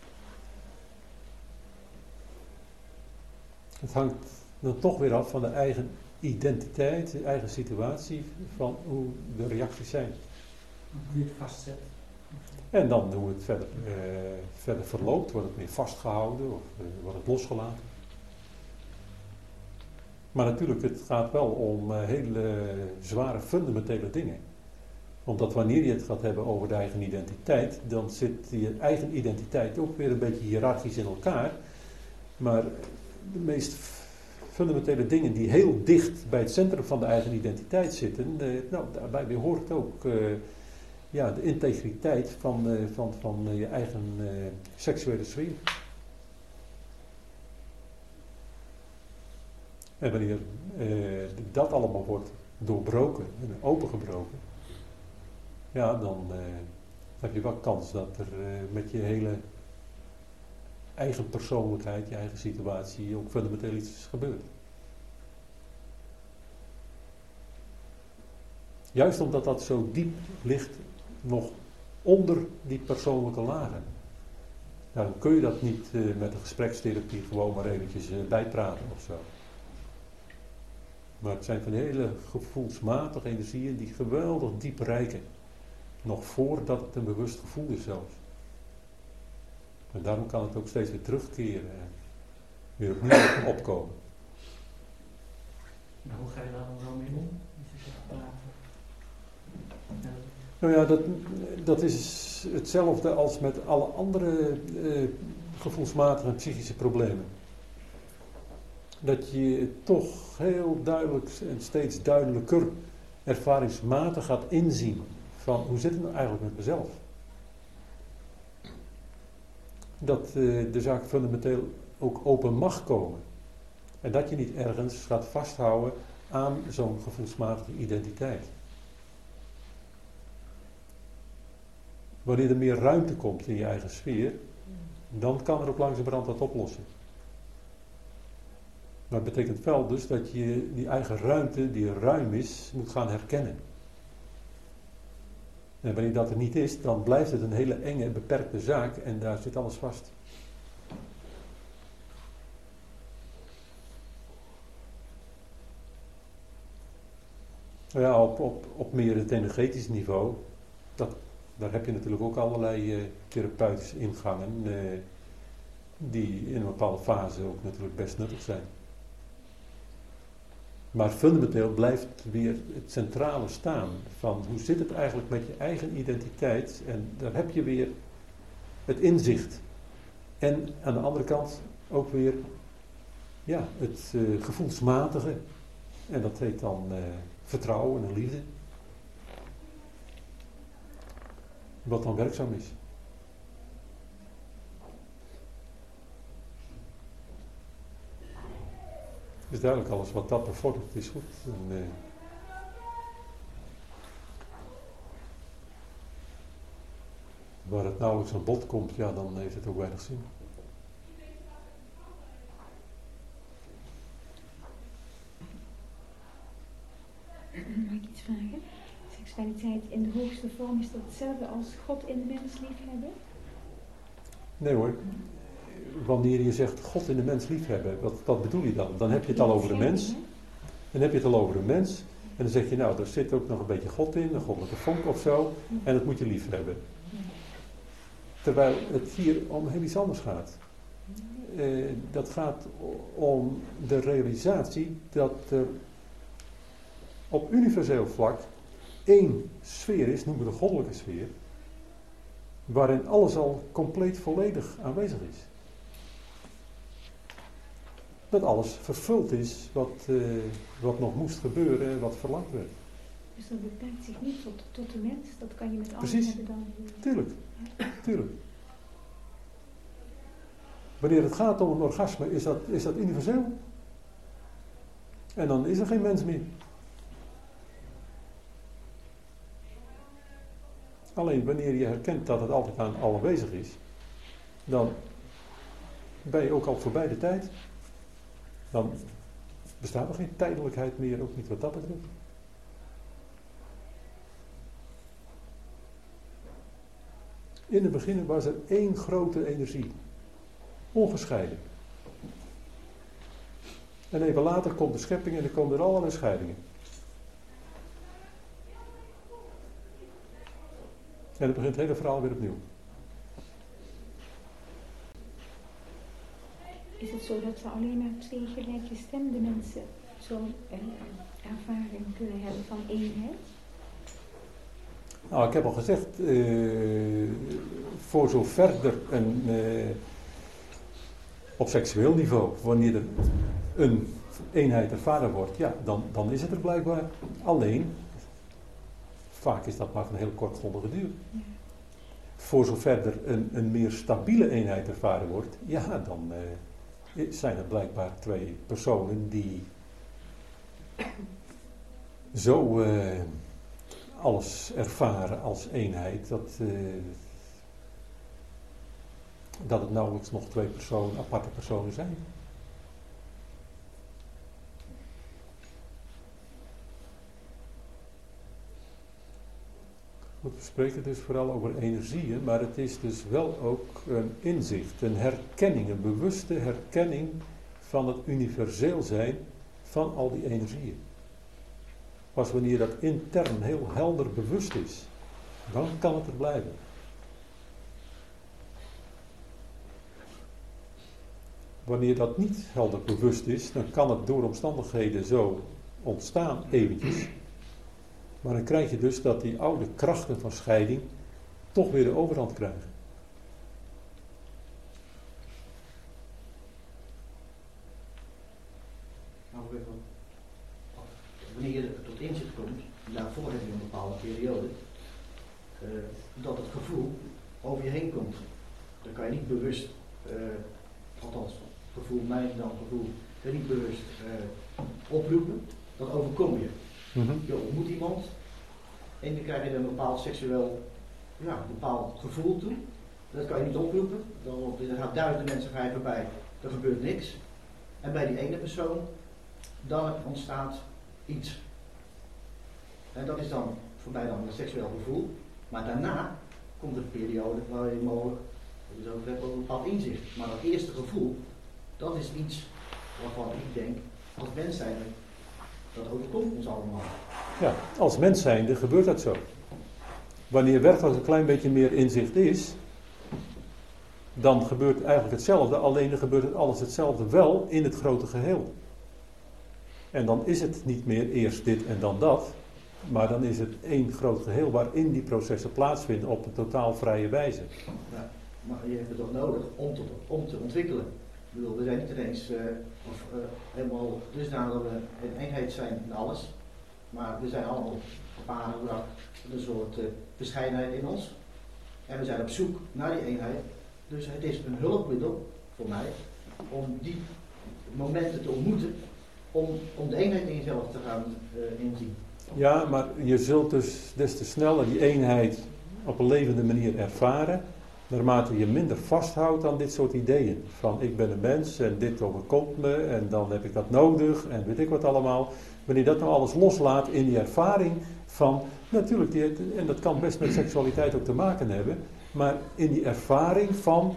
Het hangt dan toch weer af van de eigen identiteit, de eigen situatie, van hoe de reacties zijn. Hoe je het vastzet. En dan hoe het verder, uh, verder verloopt, wordt het meer vastgehouden of uh, wordt het losgelaten. Maar natuurlijk, het gaat wel om uh, hele zware fundamentele dingen. Omdat wanneer je het gaat hebben over de eigen identiteit, dan zit je eigen identiteit ook weer een beetje hiërarchisch in elkaar. Maar de meest fundamentele dingen die heel dicht bij het centrum van de eigen identiteit zitten, eh, nou, daarbij hoort ook uh, ja, de integriteit van, uh, van, van uh, je eigen uh, seksuele sfeer. En wanneer uh, dat allemaal wordt doorbroken en opengebroken, ja, dan uh, heb je wel kans dat er uh, met je hele eigen persoonlijkheid, je eigen situatie ook fundamenteel iets gebeurt. Juist omdat dat zo diep ligt, nog onder die persoonlijke lagen. Daarom kun je dat niet uh, met een gesprekstherapie gewoon maar eventjes uh, bijpraten of zo. Maar het zijn van hele gevoelsmatige energieën die geweldig diep reiken. Nog voordat het een bewust gevoel is zelfs. En daarom kan het ook steeds weer terugkeren en weer opnieuw opkomen. Maar hoe ga je daar dan wel mee om? Is het praten? Nou, Nou ja, dat, dat is hetzelfde als met alle andere eh, gevoelsmatige en psychische problemen. Dat je toch heel duidelijk en steeds duidelijker ervaringsmatig gaat inzien van hoe zit het nou eigenlijk met mezelf. Dat uh, de zaak fundamenteel ook open mag komen. En dat je niet ergens gaat vasthouden aan zo'n gevoelsmatige identiteit. Wanneer er meer ruimte komt in je eigen sfeer, dan kan er ook langzamerhand wat oplossen. Maar het betekent wel dus dat je die eigen ruimte, die ruim is, moet gaan herkennen. En wanneer dat er niet is, dan blijft het een hele enge, beperkte zaak en daar zit alles vast. Nou ja, op, op, op meer het energetisch niveau, dat, daar heb je natuurlijk ook allerlei uh, therapeutische ingangen, uh, die in een bepaalde fase ook natuurlijk best nuttig zijn. Maar fundamenteel blijft weer het centrale staan van hoe zit het eigenlijk met je eigen identiteit en daar heb je weer het inzicht. En aan de andere kant ook weer ja, het uh, gevoelsmatige en dat heet dan uh, vertrouwen en liefde. Wat dan werkzaam is. Het is duidelijk alles wat dat bevordert is goed. En, uh, waar het nauwelijks aan bod komt, ja, dan heeft het ook weinig zin. Mag ik iets vragen? Seksualiteit in de hoogste vorm, is dat hetzelfde als God in de mens liefhebben? Nee hoor. Wanneer je zegt God in de mens liefhebben, wat, wat bedoel je dan? Dan heb je het al over de mens. Dan heb je het al over de mens. En dan zeg je, nou, er zit ook nog een beetje God in, een goddelijke vonk of zo. En dat moet je lief hebben. Terwijl het hier om heel iets anders gaat. Uh, dat gaat om de realisatie dat er op universeel vlak één sfeer is, noemen we de goddelijke sfeer, waarin alles al compleet volledig aanwezig is. Dat alles vervuld is wat, uh, wat nog moest gebeuren en wat verlangd werd. Dus dat beperkt zich niet tot, tot de mens, dat kan je met alles Precies. hebben dan. Tuurlijk, tuurlijk. Wanneer het gaat om een orgasme, is dat, is dat universeel. En dan is er geen mens meer. Alleen wanneer je herkent dat het altijd aan al aanwezig is, dan ben je ook al voorbij de tijd. Dan bestaat er geen tijdelijkheid meer, ook niet wat dat betreft. In het begin was er één grote energie. Ongescheiden. En even later komt de schepping en er komen er allerlei scheidingen. En dan begint het hele verhaal weer opnieuw. Is het zo dat we alleen maar twee gelijkgestemde mensen zo'n uh, ervaring kunnen hebben van eenheid? Nou, ik heb al gezegd, uh, voor zover er een, uh, op seksueel niveau, wanneer er een eenheid ervaren wordt, ja, dan, dan is het er blijkbaar. Alleen, vaak is dat maar van heel kortgrondige duur. Ja. Voor zover er een, een meer stabiele eenheid ervaren wordt, ja, dan uh, zijn er blijkbaar twee personen die zo uh, alles ervaren als eenheid, dat, uh, dat het nauwelijks nog twee personen, aparte personen zijn. Goed, we spreken dus vooral over energieën, maar het is dus wel ook een inzicht, een herkenning, een bewuste herkenning van het universeel zijn van al die energieën. Pas wanneer dat intern heel helder bewust is, dan kan het er blijven. Wanneer dat niet helder bewust is, dan kan het door omstandigheden zo ontstaan eventjes. Maar dan krijg je dus dat die oude krachten van scheiding toch weer de overhand krijgen. Nou, wanneer je tot inzicht komt, daarvoor heb je een bepaalde periode, uh, dat het gevoel over je heen komt. Dan kan je niet bewust, uh, althans gevoel mij dan gevoel, kan je niet bewust uh, oproepen, dat overkom je. Mm-hmm. Je ontmoet iemand en dan krijg je een bepaald seksueel, ja, een bepaald gevoel toe. Dat kan je niet oproepen, dan er gaan duizenden mensen ga je voorbij, er gebeurt niks. En bij die ene persoon, dan ontstaat iets. En dat is dan voor mij dan een seksueel gevoel. Maar daarna komt een periode waar je mogelijk, dus over hebt, een bepaald inzicht. Maar dat eerste gevoel, dat is iets waarvan ik denk, als mens zijn, dat overkomt ons allemaal. Ja, als mens zijnde gebeurt dat zo. Wanneer werkelijk een klein beetje meer inzicht is, dan gebeurt eigenlijk hetzelfde, alleen dan gebeurt het alles hetzelfde wel in het grote geheel. En dan is het niet meer eerst dit en dan dat, maar dan is het één groot geheel waarin die processen plaatsvinden op een totaal vrije wijze. Ja, maar je hebt het toch nodig om te, om te ontwikkelen. Ik bedoel, we zijn niet ineens uh, of, uh, helemaal dusdanig dat we een eenheid zijn in alles, maar we zijn allemaal op aangebracht een soort uh, bescheidenheid in ons. En we zijn op zoek naar die eenheid. Dus het is een hulpmiddel voor mij om die momenten te ontmoeten, om, om de eenheid in jezelf te gaan uh, inzien. Ja, maar je zult dus des te sneller die eenheid op een levende manier ervaren, naarmate je minder vasthoudt aan dit soort ideeën. Van ik ben een mens en dit overkomt me en dan heb ik dat nodig en weet ik wat allemaal. Wanneer je dat nou alles loslaat in die ervaring van, natuurlijk, die, en dat kan best met seksualiteit ook te maken hebben, maar in die ervaring van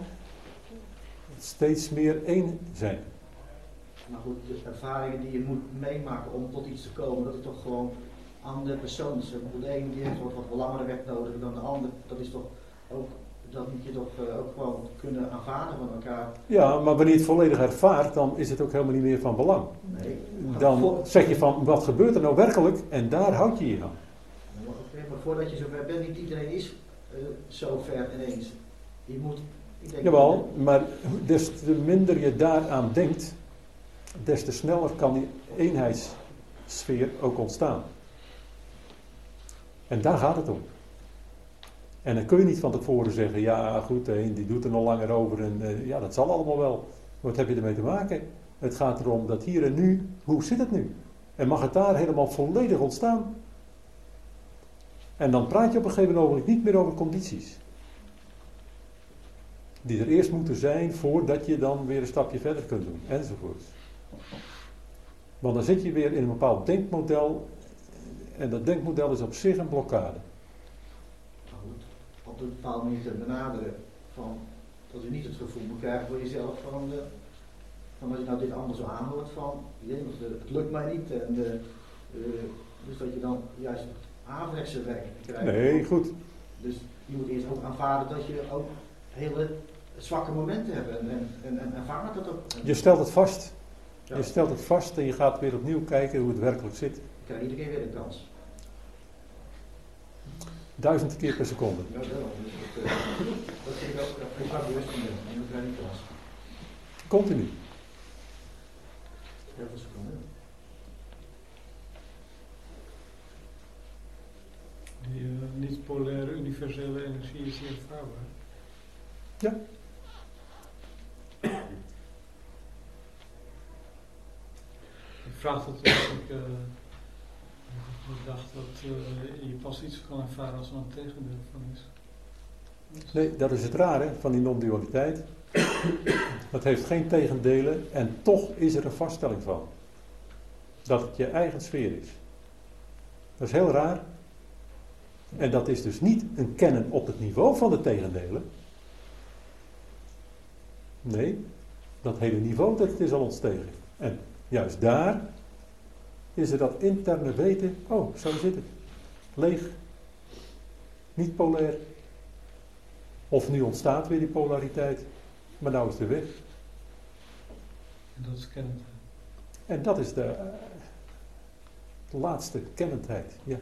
steeds meer één zijn. Maar goed, de ervaringen die je moet meemaken om tot iets te komen, dat is toch gewoon andere personen. De een die heeft wat, wat langere weg nodig dan de ander. Dat is toch ook, dat moet je toch uh, ook gewoon kunnen aanvaarden van elkaar. Ja, maar wanneer je het volledig ervaart, dan is het ook helemaal niet meer van belang. Nee. Dan voor, zeg je van, wat gebeurt er nou werkelijk? En daar houd je je aan. Maar, maar voordat je zover bent, niet iedereen is uh, zo ver ineens. Je moet... Ik denk Jawel, dat... maar des te minder je daaraan denkt, des te sneller kan die eenheidssfeer ook ontstaan. En daar gaat het om. En dan kun je niet van tevoren zeggen, ja goed, die doet er nog langer over en uh, ja, dat zal allemaal wel. Wat heb je ermee te maken? Het gaat erom dat hier en nu, hoe zit het nu? En mag het daar helemaal volledig ontstaan? En dan praat je op een gegeven moment niet meer over condities. Die er eerst moeten zijn voordat je dan weer een stapje verder kunt doen, enzovoort. Want dan zit je weer in een bepaald denkmodel en dat denkmodel is op zich een blokkade. Op een bepaalde manier te benaderen van dat je niet het gevoel moet krijgen voor jezelf van, de, van als je nou dit allemaal zo aanhoort van ja, het lukt mij niet en de, uh, dus dat je dan juist averechtse werk krijgt. Nee, goed. Dus je moet eerst ook aanvaarden dat je ook hele zwakke momenten hebt en, en, en, en ervaar dat ook. Je stelt het vast. Ja. Je stelt het vast en je gaat weer opnieuw kijken hoe het werkelijk zit. Je krijgt iedere keer weer een kans. Duizend keer per seconde. Ja, dat, dus dat, uh, dat vind ik ook, dat ik waar bewust van ben. En dat krijg ik kans. Continu. Heel veel seconden. Die uh, niet-polaire universele energie is hier ervaarbaar. Ja. Ik vraag dat natuurlijk uh, Ik dacht dat uh, je pas iets kan ervaren als er een tegendeel van is. Nee, dat is het rare van die non-dualiteit. Dat heeft geen tegendelen en toch is er een vaststelling van. Dat het je eigen sfeer is. Dat is heel raar. En dat is dus niet een kennen op het niveau van de tegendelen. Nee, dat hele niveau, dat is al ons tegen. En juist daar is er dat interne weten, oh, zo zit het. Leeg. Niet polair. Of nu ontstaat weer die polariteit. Maar nou is het weer weg. En dat is kennendheid. En dat is de, uh, de laatste kennendheid, ja.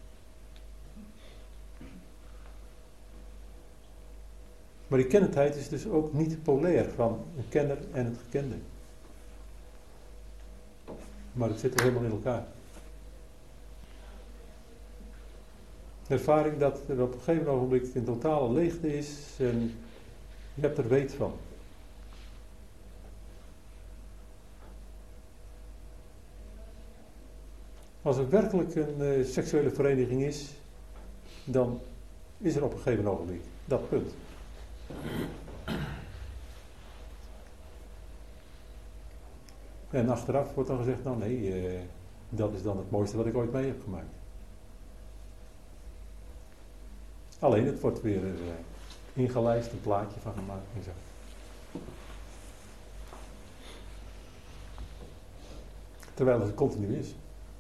Maar die kennendheid is dus ook niet polair van een kenner en het gekende. Maar het zit er helemaal in elkaar. De ervaring dat er op een gegeven ogenblik een totale leegte is en je hebt er weet van. Als het werkelijk een uh, seksuele vereniging is, dan is er op een gegeven ogenblik dat punt. En achteraf wordt dan gezegd, nou nee, uh, dat is dan het mooiste wat ik ooit mee heb gemaakt. Alleen het wordt weer uh, ingelijst, een plaatje van gemaakt en zo. Terwijl het continu is.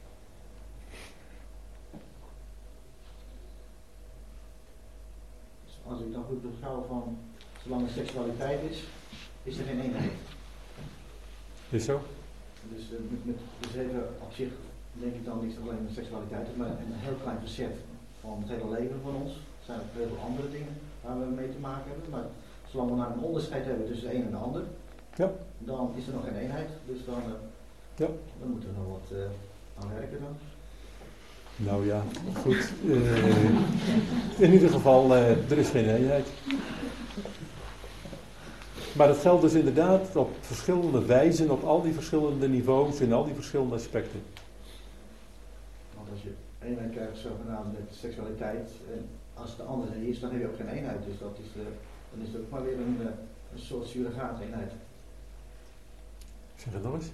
Als ik dan goed beschouw van, zolang er seksualiteit is, is er geen eenheid. Is zo? Dus, uh, met, met, dus even op zich denk ik dan niet alleen met seksualiteit, maar een heel klein verzet van het hele leven van ons. Er zijn ook heel veel andere dingen waar we mee te maken hebben. Maar zolang we nou een onderscheid hebben tussen de een en de ander, ja. Dan is er nog geen eenheid. Dus dan, uh, ja. dan moeten we nog wat uh, aan werken dan. Nou ja, goed. Uh, in ieder geval, uh, er is geen eenheid. Maar dat geldt dus inderdaad op verschillende wijzen, op al die verschillende niveaus, in al die verschillende aspecten. Want als je eenheid krijgt zogenaamd met seksualiteit, en als de andere er is, dan heb je ook geen eenheid. Dus dat is, uh, dan is het ook maar weer een, uh, een soort surrogaat-eenheid. Zeg het nog eens.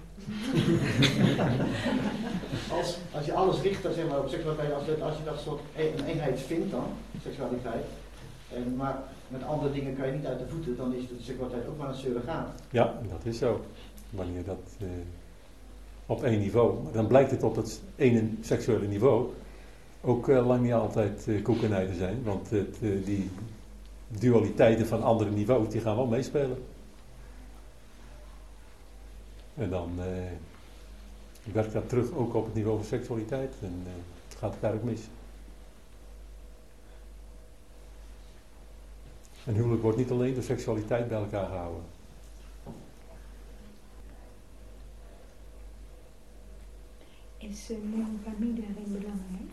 als, als je alles richt dan, zeg maar, op seksualiteit, als je, als je dat soort een eenheid vindt dan, seksualiteit, en, maar met andere dingen kan je niet uit de voeten, dan is de seksualiteit ook maar een surrogaat. Ja, dat is zo. Wanneer dat uh, op één niveau, maar dan blijkt het op het ene seksuele niveau ook uh, lang niet altijd uh, koek en ei te zijn, want het, uh, die dualiteiten van andere niveaus, die gaan wel meespelen. En dan uh, werkt dat terug ook op het niveau van seksualiteit en uh, gaat het daar ook mis. Een huwelijk wordt niet alleen door seksualiteit bij elkaar gehouden. Is uh, monogamie daarin belangrijk?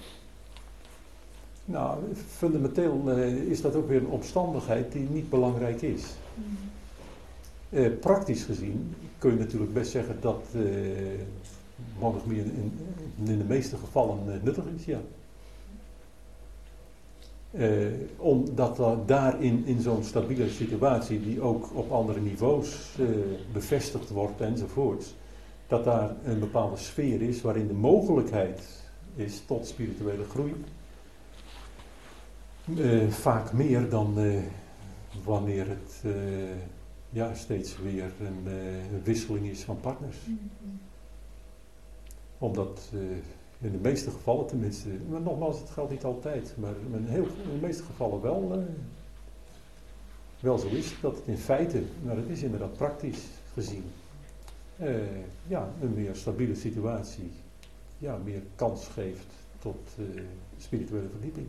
Nou, fundamenteel uh, is dat ook weer een omstandigheid die niet belangrijk is. Mm. Uh, praktisch gezien kun je natuurlijk best zeggen dat uh, monogamie in, in de meeste gevallen uh, nuttig is, ja. Uh, omdat er daarin in zo'n stabiele situatie, die ook op andere niveaus uh, bevestigd wordt enzovoorts, dat daar een bepaalde sfeer is waarin de mogelijkheid is tot spirituele groei. Uh, vaak meer dan uh, wanneer het uh, ja, steeds weer een, uh, een wisseling is van partners. Mm-hmm. Omdat uh, in de meeste gevallen tenminste, maar nogmaals, het geldt niet altijd, maar in, heel, in de meeste gevallen wel, uh, wel zo is dat het in feite, maar het is inderdaad praktisch gezien, uh, ja, een meer stabiele situatie, ja, meer kans geeft tot uh, spirituele verdieping.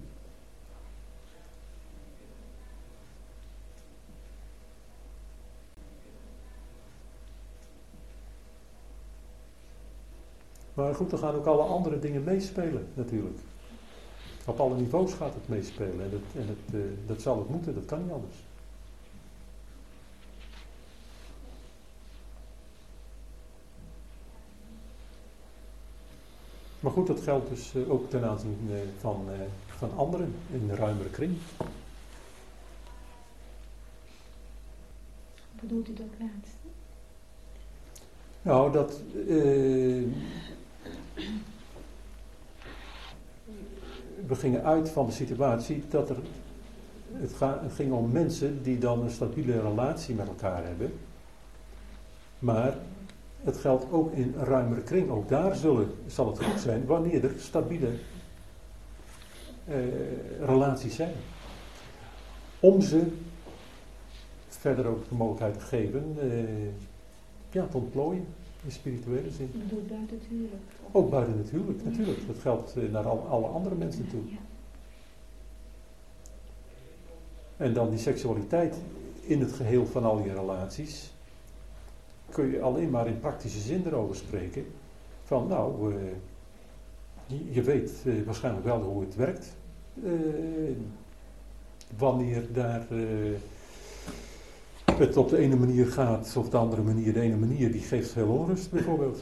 Maar goed, er gaan ook alle andere dingen meespelen natuurlijk. Op alle niveaus gaat het meespelen en, het, en het, uh, dat zal het moeten, dat kan niet anders. Maar goed, dat geldt dus uh, ook ten aanzien uh, van, uh, van anderen in de ruimere kring. Bedoelt u dat laatste? Nou, dat... Uh, we gingen uit van de situatie dat er... Het, ga, het ging om mensen die dan een stabiele relatie met elkaar hebben. Maar het geldt ook in een ruimere kring. Ook daar zullen, zal het goed zijn wanneer er stabiele uh, relaties zijn. Om ze verder ook de mogelijkheid te geven uh, ja, te ontplooien in spirituele zin. Ik bedoel buiten het huwelijk? Ook buiten het huwelijk, natuurlijk. Dat geldt uh, naar al, alle andere mensen toe. Ja. En dan die seksualiteit in het geheel van al je relaties, kun je alleen maar in praktische zin erover spreken. Van nou, uh, je, je weet uh, waarschijnlijk wel hoe het werkt. Uh, wanneer daar uh, het op de ene manier gaat of de andere manier. De ene manier die geeft veel onrust bijvoorbeeld.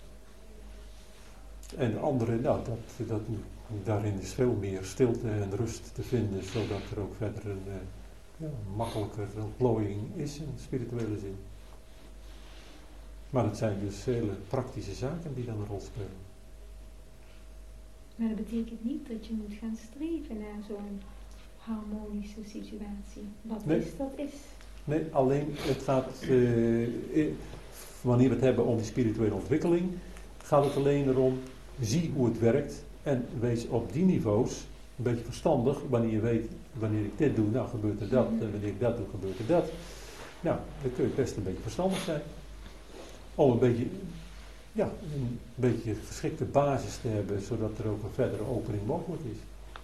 En de andere, nou, dat, dat, daarin is veel meer stilte en rust te vinden, zodat er ook verder een uh, ja, makkelijker ontplooiing is in spirituele zin. Maar het zijn dus hele praktische zaken die dan een rol spelen. Maar dat betekent niet dat je moet gaan streven naar zo'n harmonische situatie. Wat Nee. is, dat is. Nee, alleen het gaat, uh, in, wanneer we het hebben om die spirituele ontwikkeling, gaat het alleen erom, zie hoe het werkt en wees op die niveaus een beetje verstandig. Wanneer je weet, wanneer ik dit doe, nou gebeurt er dat, en wanneer ik dat doe, gebeurt er dat. Nou, dan kun je best een beetje verstandig zijn. Om een beetje, ja, een beetje geschikte basis te hebben, zodat er ook een verdere opening mogelijk is.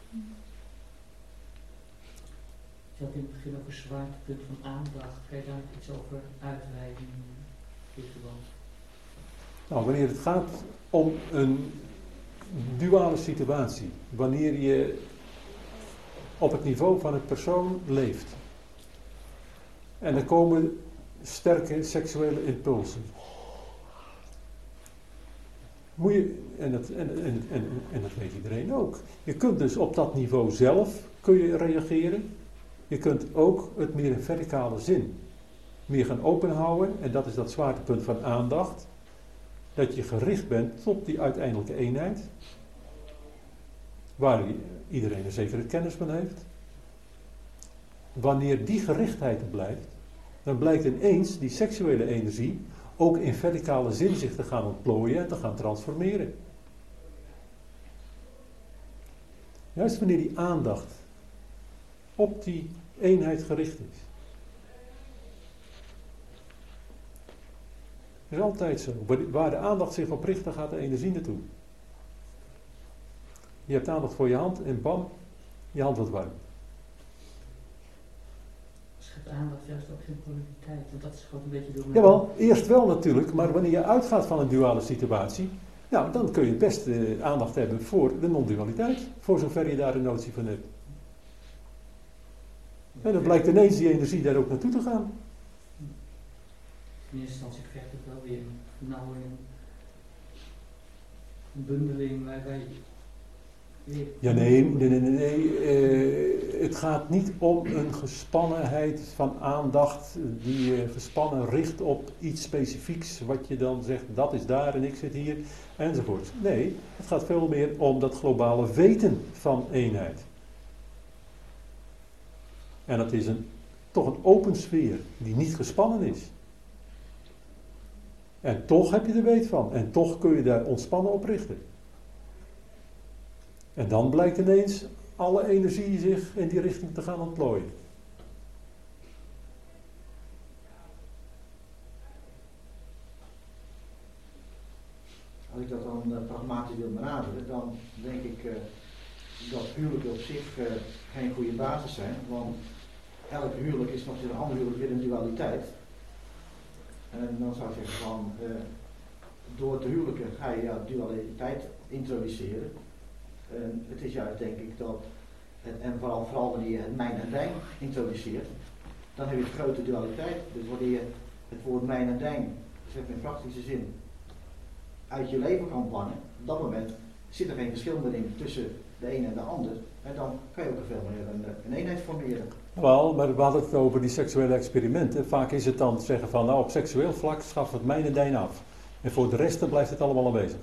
Je had in het begin ook een zwaartepunt van aandacht. Kan je daar iets over uitweiden in dit verband? Nou, wanneer het gaat om een duale situatie, wanneer je op het niveau van een persoon leeft en er komen sterke seksuele impulsen. Moet je, en, dat, en, en, en, en dat weet iedereen ook. Je kunt dus op dat niveau zelf kun je reageren. Je kunt ook het meer in verticale zin meer gaan openhouden. En dat is dat zwaartepunt van aandacht. Dat je gericht bent tot die uiteindelijke eenheid. Waar iedereen een zekere kennis van heeft. Wanneer die gerichtheid er blijft, dan blijkt ineens die seksuele energie ook in verticale zin zich te gaan ontplooien en te gaan transformeren. Juist wanneer die aandacht op die eenheid gericht is. Dat is altijd zo. Waar de aandacht zich op richt, dan gaat de energie naartoe. Je hebt aandacht voor je hand en bam, je hand wordt warm. Schept aandacht juist ook geen polariteit, want dat is gewoon een beetje door. Jawel, eerst wel natuurlijk, maar wanneer je uitgaat van een duale situatie, nou, dan kun je best uh, aandacht hebben voor de non-dualiteit, voor zover je daar een notie van hebt. En dan blijkt ineens die energie daar ook naartoe te gaan. In eerste instantie krijg je het wel weer een vernauwing, een bundeling waarbij je weer... Ja, nee, nee, nee, nee, nee. Uh, het gaat niet om een gespannenheid van aandacht die je gespannen richt op iets specifieks, wat je dan zegt, dat is daar en ik zit hier, enzovoort. Nee, het gaat veel meer om dat globale weten van eenheid. En dat is een, toch een open sfeer die niet gespannen is. En toch heb je er weet van. En toch kun je daar ontspannen op richten. En dan blijkt ineens alle energie zich in die richting te gaan ontplooien. Als ik dat dan uh, pragmatisch wil benaderen, dan denk ik uh, dat huwelijken op zich uh, geen goede basis zijn. Want elk huwelijk is natuurlijk een ander huwelijk weer een dualiteit. En dan zou ik zeggen van, uh, door te huwelijken ga je ja, dualiteit introduceren. En het is juist denk ik dat, het, en vooral, vooral wanneer je het mijn en dijn introduceert, dan heb je een grote dualiteit. Dus wanneer je het woord mijn en dijn, zeg in praktische zin, uit je leven kan bannen, op dat moment zit er geen verschil meer in tussen de een en de ander. En dan kan je ook veel meer een, een eenheid formeren. Wel, maar we hadden het over die seksuele experimenten. Vaak is het dan zeggen van, nou op seksueel vlak schaffen we het mijn en dijn af. En voor de rest blijft het allemaal aanwezig.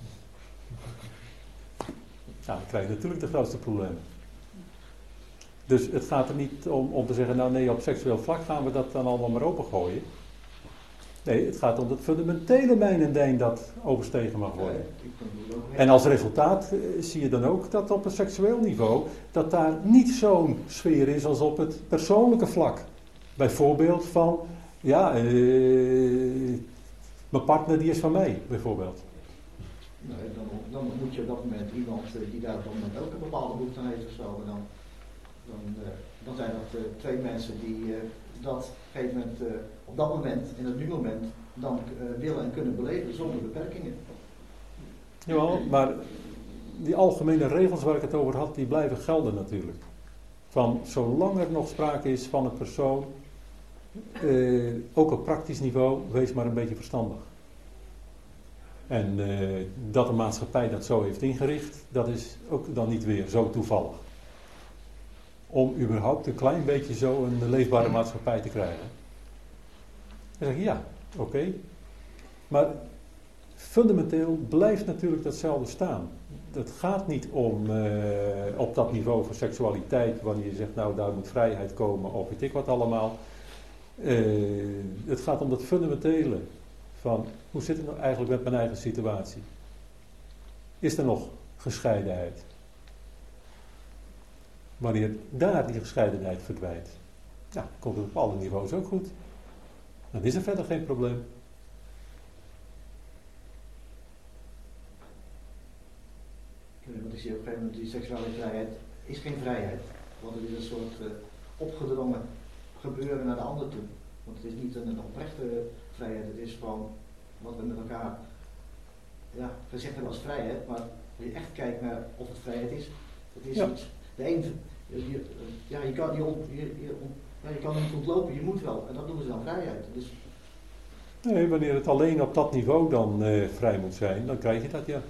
Nou, dan krijg je natuurlijk de grootste problemen. Dus het gaat er niet om, om te zeggen, nou nee, op seksueel vlak gaan we dat dan allemaal maar opengooien. Nee, het gaat om het fundamentele mijn en dijn dat overstegen mag worden. En als resultaat eh, zie je dan ook dat op een seksueel niveau, dat daar niet zo'n sfeer is als op het persoonlijke vlak. Bijvoorbeeld van, ja, eh, mijn partner die is van mij, bijvoorbeeld. Nee, dan, dan moet je op dat moment iemand uh, die daar op dat moment ook een bepaalde behoefte aan heeft of zo. En dan, dan, uh, dan zijn dat uh, twee mensen die uh, dat op een gegeven moment, uh, op dat moment, in het nu moment, dan uh, willen en kunnen beleven zonder beperkingen. Jawel, maar die algemene regels waar ik het over had, die blijven gelden natuurlijk. Van zolang er nog sprake is van een persoon, uh, ook op praktisch niveau, wees maar een beetje verstandig. En uh, dat de maatschappij dat zo heeft ingericht, dat is ook dan niet weer zo toevallig. Om überhaupt een klein beetje zo een leefbare maatschappij te krijgen. Dan zeg je ja, oké. Okay. Maar fundamenteel blijft natuurlijk datzelfde staan. Het gaat niet om uh, op dat niveau van seksualiteit, wanneer je zegt nou daar moet vrijheid komen of weet ik wat allemaal. Uh, het gaat om dat fundamentele. Van, hoe zit het nou eigenlijk met mijn eigen situatie? Is er nog gescheidenheid? Wanneer daar die gescheidenheid verdwijnt, ja, komt het op alle niveaus ook goed. Dan is er verder geen probleem. Want ik zie op een gegeven moment die seksuele vrijheid is geen vrijheid. Want het is een soort uh, opgedrongen gebeuren naar de ander toe. Want het is niet een, een oprechte vrijheid, het is gewoon wat we met elkaar ja, gezegd hebben als vrijheid, maar als je echt kijkt naar of het vrijheid is, het is ja. iets. De een, je, ja, je kan, je, je, je, ja, je kan niet ontlopen, je moet wel, en dat noemen ze dan vrijheid. Dus nee, wanneer het alleen op dat niveau dan uh, vrij moet zijn, dan krijg je dat, ja.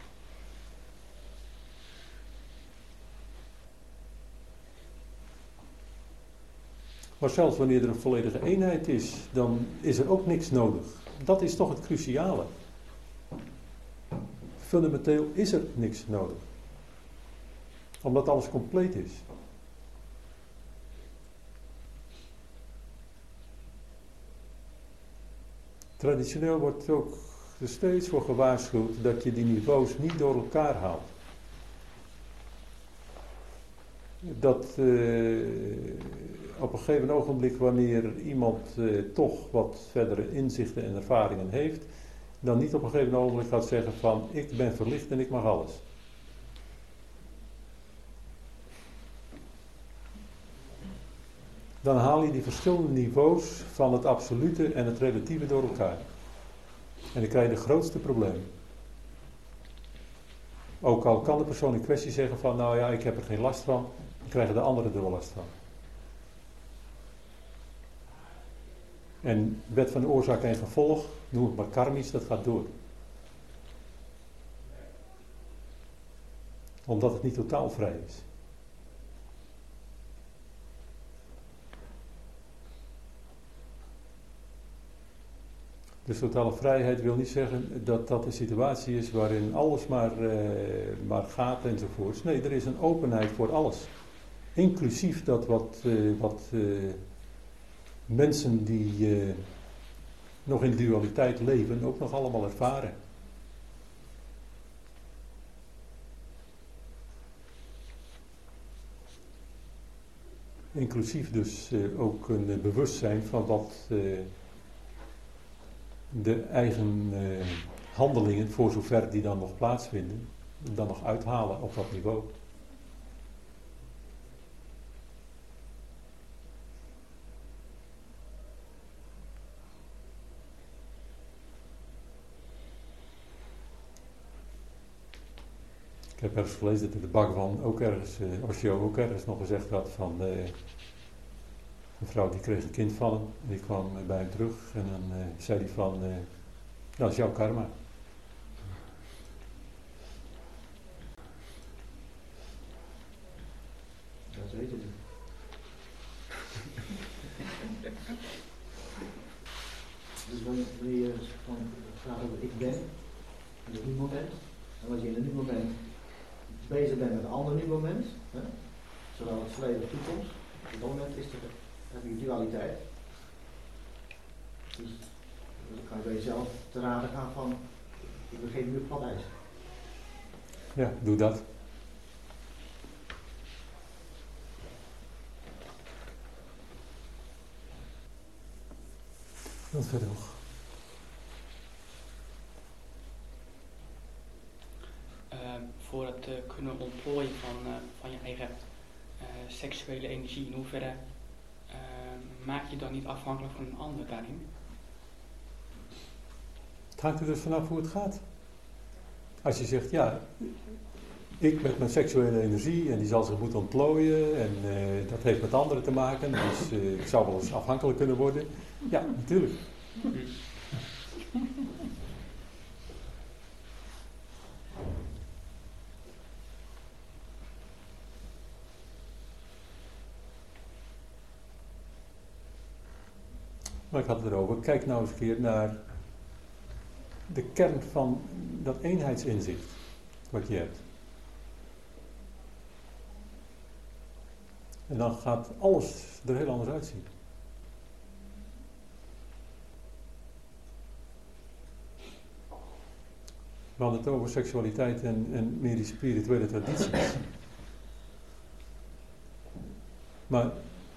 Maar zelfs wanneer er een volledige eenheid is, dan is er ook niks nodig. Dat is toch het cruciale. Fundamenteel is er niks nodig. Omdat alles compleet is. Traditioneel wordt ook er steeds voor gewaarschuwd dat je die niveaus niet door elkaar haalt. Dat uh, op een gegeven ogenblik, wanneer iemand uh, toch wat verdere inzichten en ervaringen heeft, dan niet op een gegeven ogenblik gaat zeggen van ik ben verlicht en ik mag alles. Dan haal je die verschillende niveaus van het absolute en het relatieve door elkaar. En dan krijg je de grootste problemen. Ook al kan de persoon in kwestie zeggen van nou ja, ik heb er geen last van, dan krijgen de anderen er wel last van. En wet van oorzaak en gevolg, noem het maar karmisch, dat gaat door. Omdat het niet totaal vrij is. Dus totale vrijheid wil niet zeggen dat dat een situatie is waarin alles maar, uh, maar gaat enzovoorts. Nee, er is een openheid voor alles. Inclusief dat wat, uh, wat uh, mensen die uh, nog in dualiteit leven ook nog allemaal ervaren. Inclusief dus uh, ook een uh, bewustzijn van wat uh, de eigen uh, handelingen, voor zover die dan nog plaatsvinden, dan nog uithalen op dat niveau. Ik heb ergens gelezen dat de Bhagavan ook ergens, uh, Osho ook ergens nog gezegd had van uh, een vrouw die kreeg een kind van hem, en die kwam uh, bij hem terug en dan uh, zei hij van, uh, dat is jouw karma. van, het gaat over ik ben, in het nu-moment. En als je in het nu-moment bezig bent met een ander nu-moment, hè, zowel het verleden als toekomst, op dat moment is er, heb je dualiteit. Dus dan kan je bij jezelf te raden gaan van, ik begin nu op pad ijs. Ja, doe dat. Wat verder nog? Uh, voor het uh, kunnen ontplooien van, uh, van je eigen uh, seksuele energie, in hoeverre uh, maak je dan niet afhankelijk van een ander daarin? Het hangt er dus vanaf hoe het gaat. Als je zegt, ja, ik met mijn seksuele energie en die zal zich moeten ontplooien en uh, dat heeft met anderen te maken, dus uh, ik zou wel eens afhankelijk kunnen worden. Ja, natuurlijk. Maar ik had het erover, kijk nou eens een keer naar de kern van dat eenheidsinzicht wat je hebt. En dan gaat alles er heel anders uitzien. We hadden het over seksualiteit en, en meer die spirituele tradities. Maar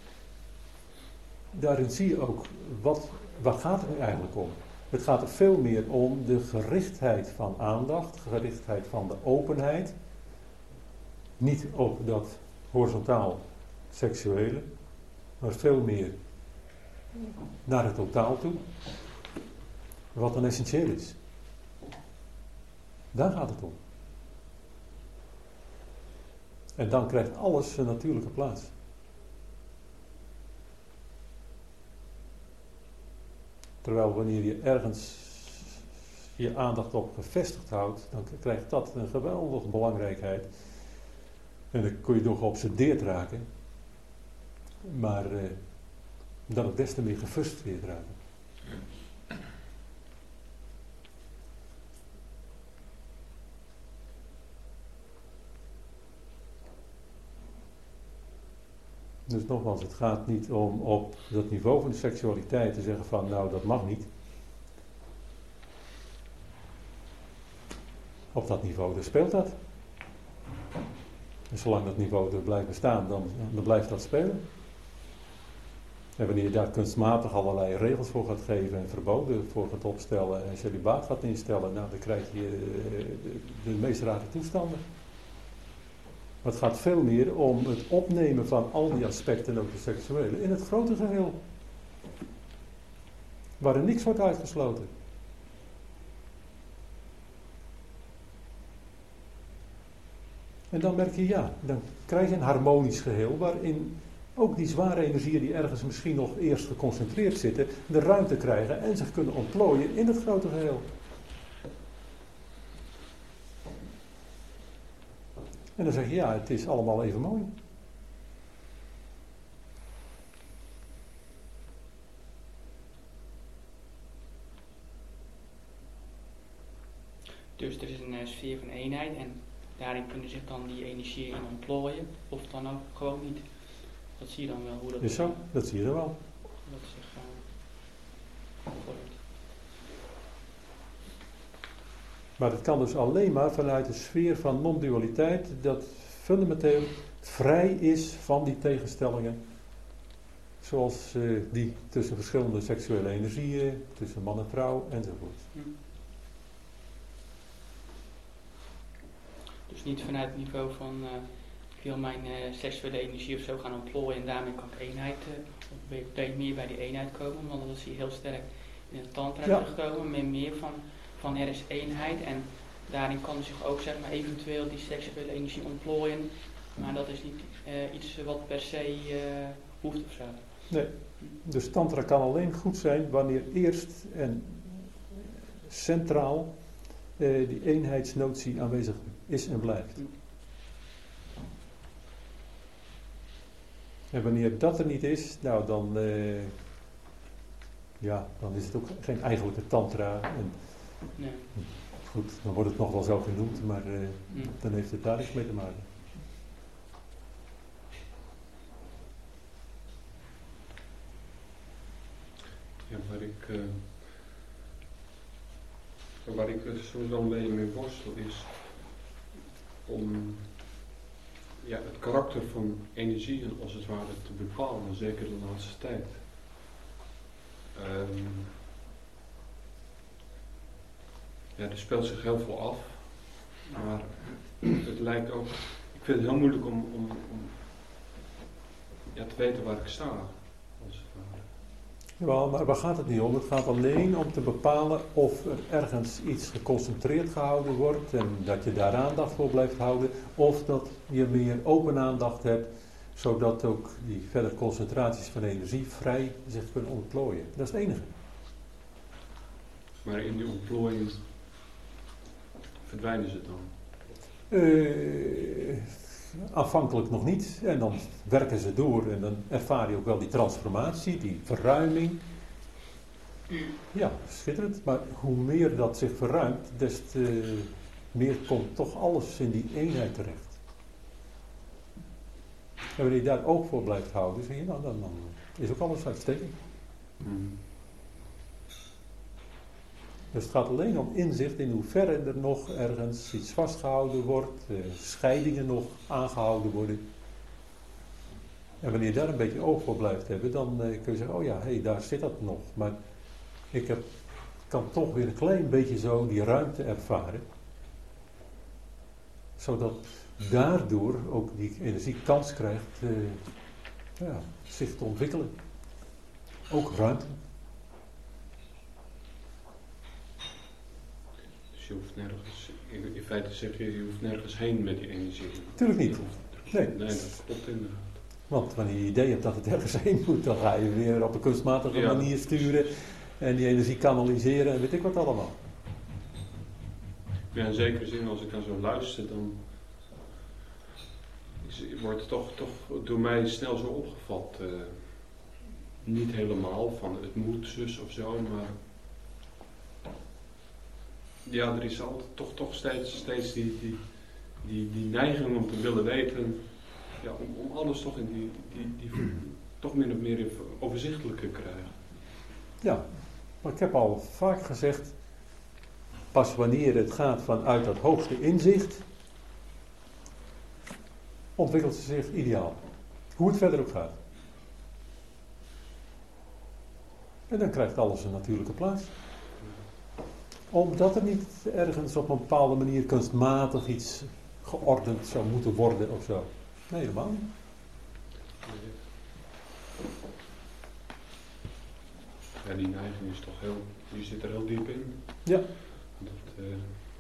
daarin zie je ook, wat, waar gaat het nu eigenlijk om? Het gaat er veel meer om de gerichtheid van aandacht, gerichtheid van de openheid. Niet op dat horizontaal seksuele, maar veel meer naar het totaal toe. Wat dan essentieel is. Daar gaat het om. En dan krijgt alles een natuurlijke plaats. Terwijl wanneer je ergens je aandacht op gevestigd houdt, dan krijgt dat een geweldige belangrijkheid. En dan kun je nog geobsedeerd raken, maar eh, dan ook des te meer gefrustreerd raken. Dus nogmaals, het gaat niet om op dat niveau van de seksualiteit te zeggen van nou dat mag niet. Op dat niveau, daar speelt dat. En zolang dat niveau er blijft bestaan, dan, dan blijft dat spelen. En wanneer je daar kunstmatig allerlei regels voor gaat geven en verboden voor gaat opstellen en celibaat gaat instellen, nou dan krijg je de, de meest rare toestanden. Maar het gaat veel meer om het opnemen van al die aspecten, ook de seksuele, in het grote geheel. Waarin niks wordt uitgesloten. En dan merk je, ja, dan krijg je een harmonisch geheel waarin ook die zware energieën die ergens misschien nog eerst geconcentreerd zitten, de ruimte krijgen en zich kunnen ontplooien in het grote geheel. En dan zeg je, ja, het is allemaal even mooi. Dus er is een uh, sfeer van eenheid en daarin kunnen zich dan die energieën in ontplooien, of dan ook gewoon niet. Dat zie je dan wel hoe dat Is zo, dat zie je er wel. Dat zich uh, vormt. Maar het kan dus alleen maar vanuit de sfeer van non-dualiteit, dat fundamenteel vrij is van die tegenstellingen. Zoals uh, die tussen verschillende seksuele energieën, tussen man en vrouw enzovoort. Hm. Dus niet vanuit het niveau van uh, ik wil mijn uh, seksuele energie of zo gaan ontplooien en daarmee kan ik eenheid, uh, of ben ik meer bij die eenheid komen, want dat zie je heel sterk in het tantra ja. terugkomen, met meer van, van er is eenheid en daarin kan zich ook zeg maar eventueel die seksuele energie ontplooien, maar dat is niet uh, iets wat per se uh, hoeft of zo. Nee, dus tantra kan alleen goed zijn wanneer eerst en centraal uh, die eenheidsnotie aanwezig is en blijft. En wanneer dat er niet is, nou dan, uh, ja, dan is het ook geen eigenlijke tantra. En Nee. goed, dan wordt het nog wel zo genoemd, maar uh, Mm. dan heeft het daar niks mee te maken. Ja, waar ik, uh, waar ik soms wel een beetje mee worstel is om ja, het karakter van energie als het ware te bepalen, zeker de laatste tijd. Um, ja, er speelt zich heel veel af, maar het lijkt ook, ik vind het heel moeilijk om, om, om ja, te weten waar ik sta, als het ware. Jawel, maar waar gaat het niet om? Het gaat alleen om te bepalen of er ergens iets geconcentreerd gehouden wordt en dat je daar aandacht voor blijft houden, of dat je meer open aandacht hebt, zodat ook die verdere concentraties van energie vrij zich kunnen ontplooien. Dat is het enige. Maar in die ontplooiing verdwijnen ze dan? Uh, aanvankelijk nog niet. En dan werken ze door en dan ervaar je ook wel die transformatie, die verruiming. Ja, schitterend. Maar hoe meer dat zich verruimt, des te meer komt toch alles in die eenheid terecht. En wanneer je daar oog voor blijft houden, zeg je, nou, dan, dan is ook alles uitstekend. Hmm. Dus het gaat alleen om inzicht in hoeverre er nog ergens iets vastgehouden wordt, eh, scheidingen nog aangehouden worden. En wanneer je daar een beetje oog voor blijft hebben, dan eh, kun je zeggen, oh ja, hé, hey, daar zit dat nog. Maar ik heb, kan toch weer een klein beetje zo die ruimte ervaren. Zodat daardoor ook die energie kans krijgt eh, ja, zich te ontwikkelen. Ook ruimte. Je hoeft nergens, in, in feite zeg je, je hoeft nergens heen met die energie. Tuurlijk niet. Nee. Nee, dat klopt inderdaad. Want wanneer je idee hebt dat het ergens heen moet, dan ga je weer op een kunstmatige Ja. manier sturen en die energie kanaliseren en weet ik wat allemaal. Ja, in zekere zin, als ik dan zo luister, dan is, wordt het toch, toch door mij snel zo opgevat. Uh, niet helemaal van het moet zus of zo, maar ja, er is altijd toch, toch steeds, steeds die, die, die, die neiging om te willen weten, ja, om, om alles toch in die, die, die, toch min of meer overzichtelijk te krijgen. Ja, maar ik heb al vaak gezegd, pas wanneer het gaat vanuit dat hoogste inzicht, ontwikkelt ze zich ideaal. Hoe het verder ook gaat. En dan krijgt alles een natuurlijke plaats. Omdat er niet ergens op een bepaalde manier kunstmatig iets geordend zou moeten worden of zo. Nee, helemaal niet. Ja, die neiging is toch heel, die zit er heel diep in. Ja. Dat, uh,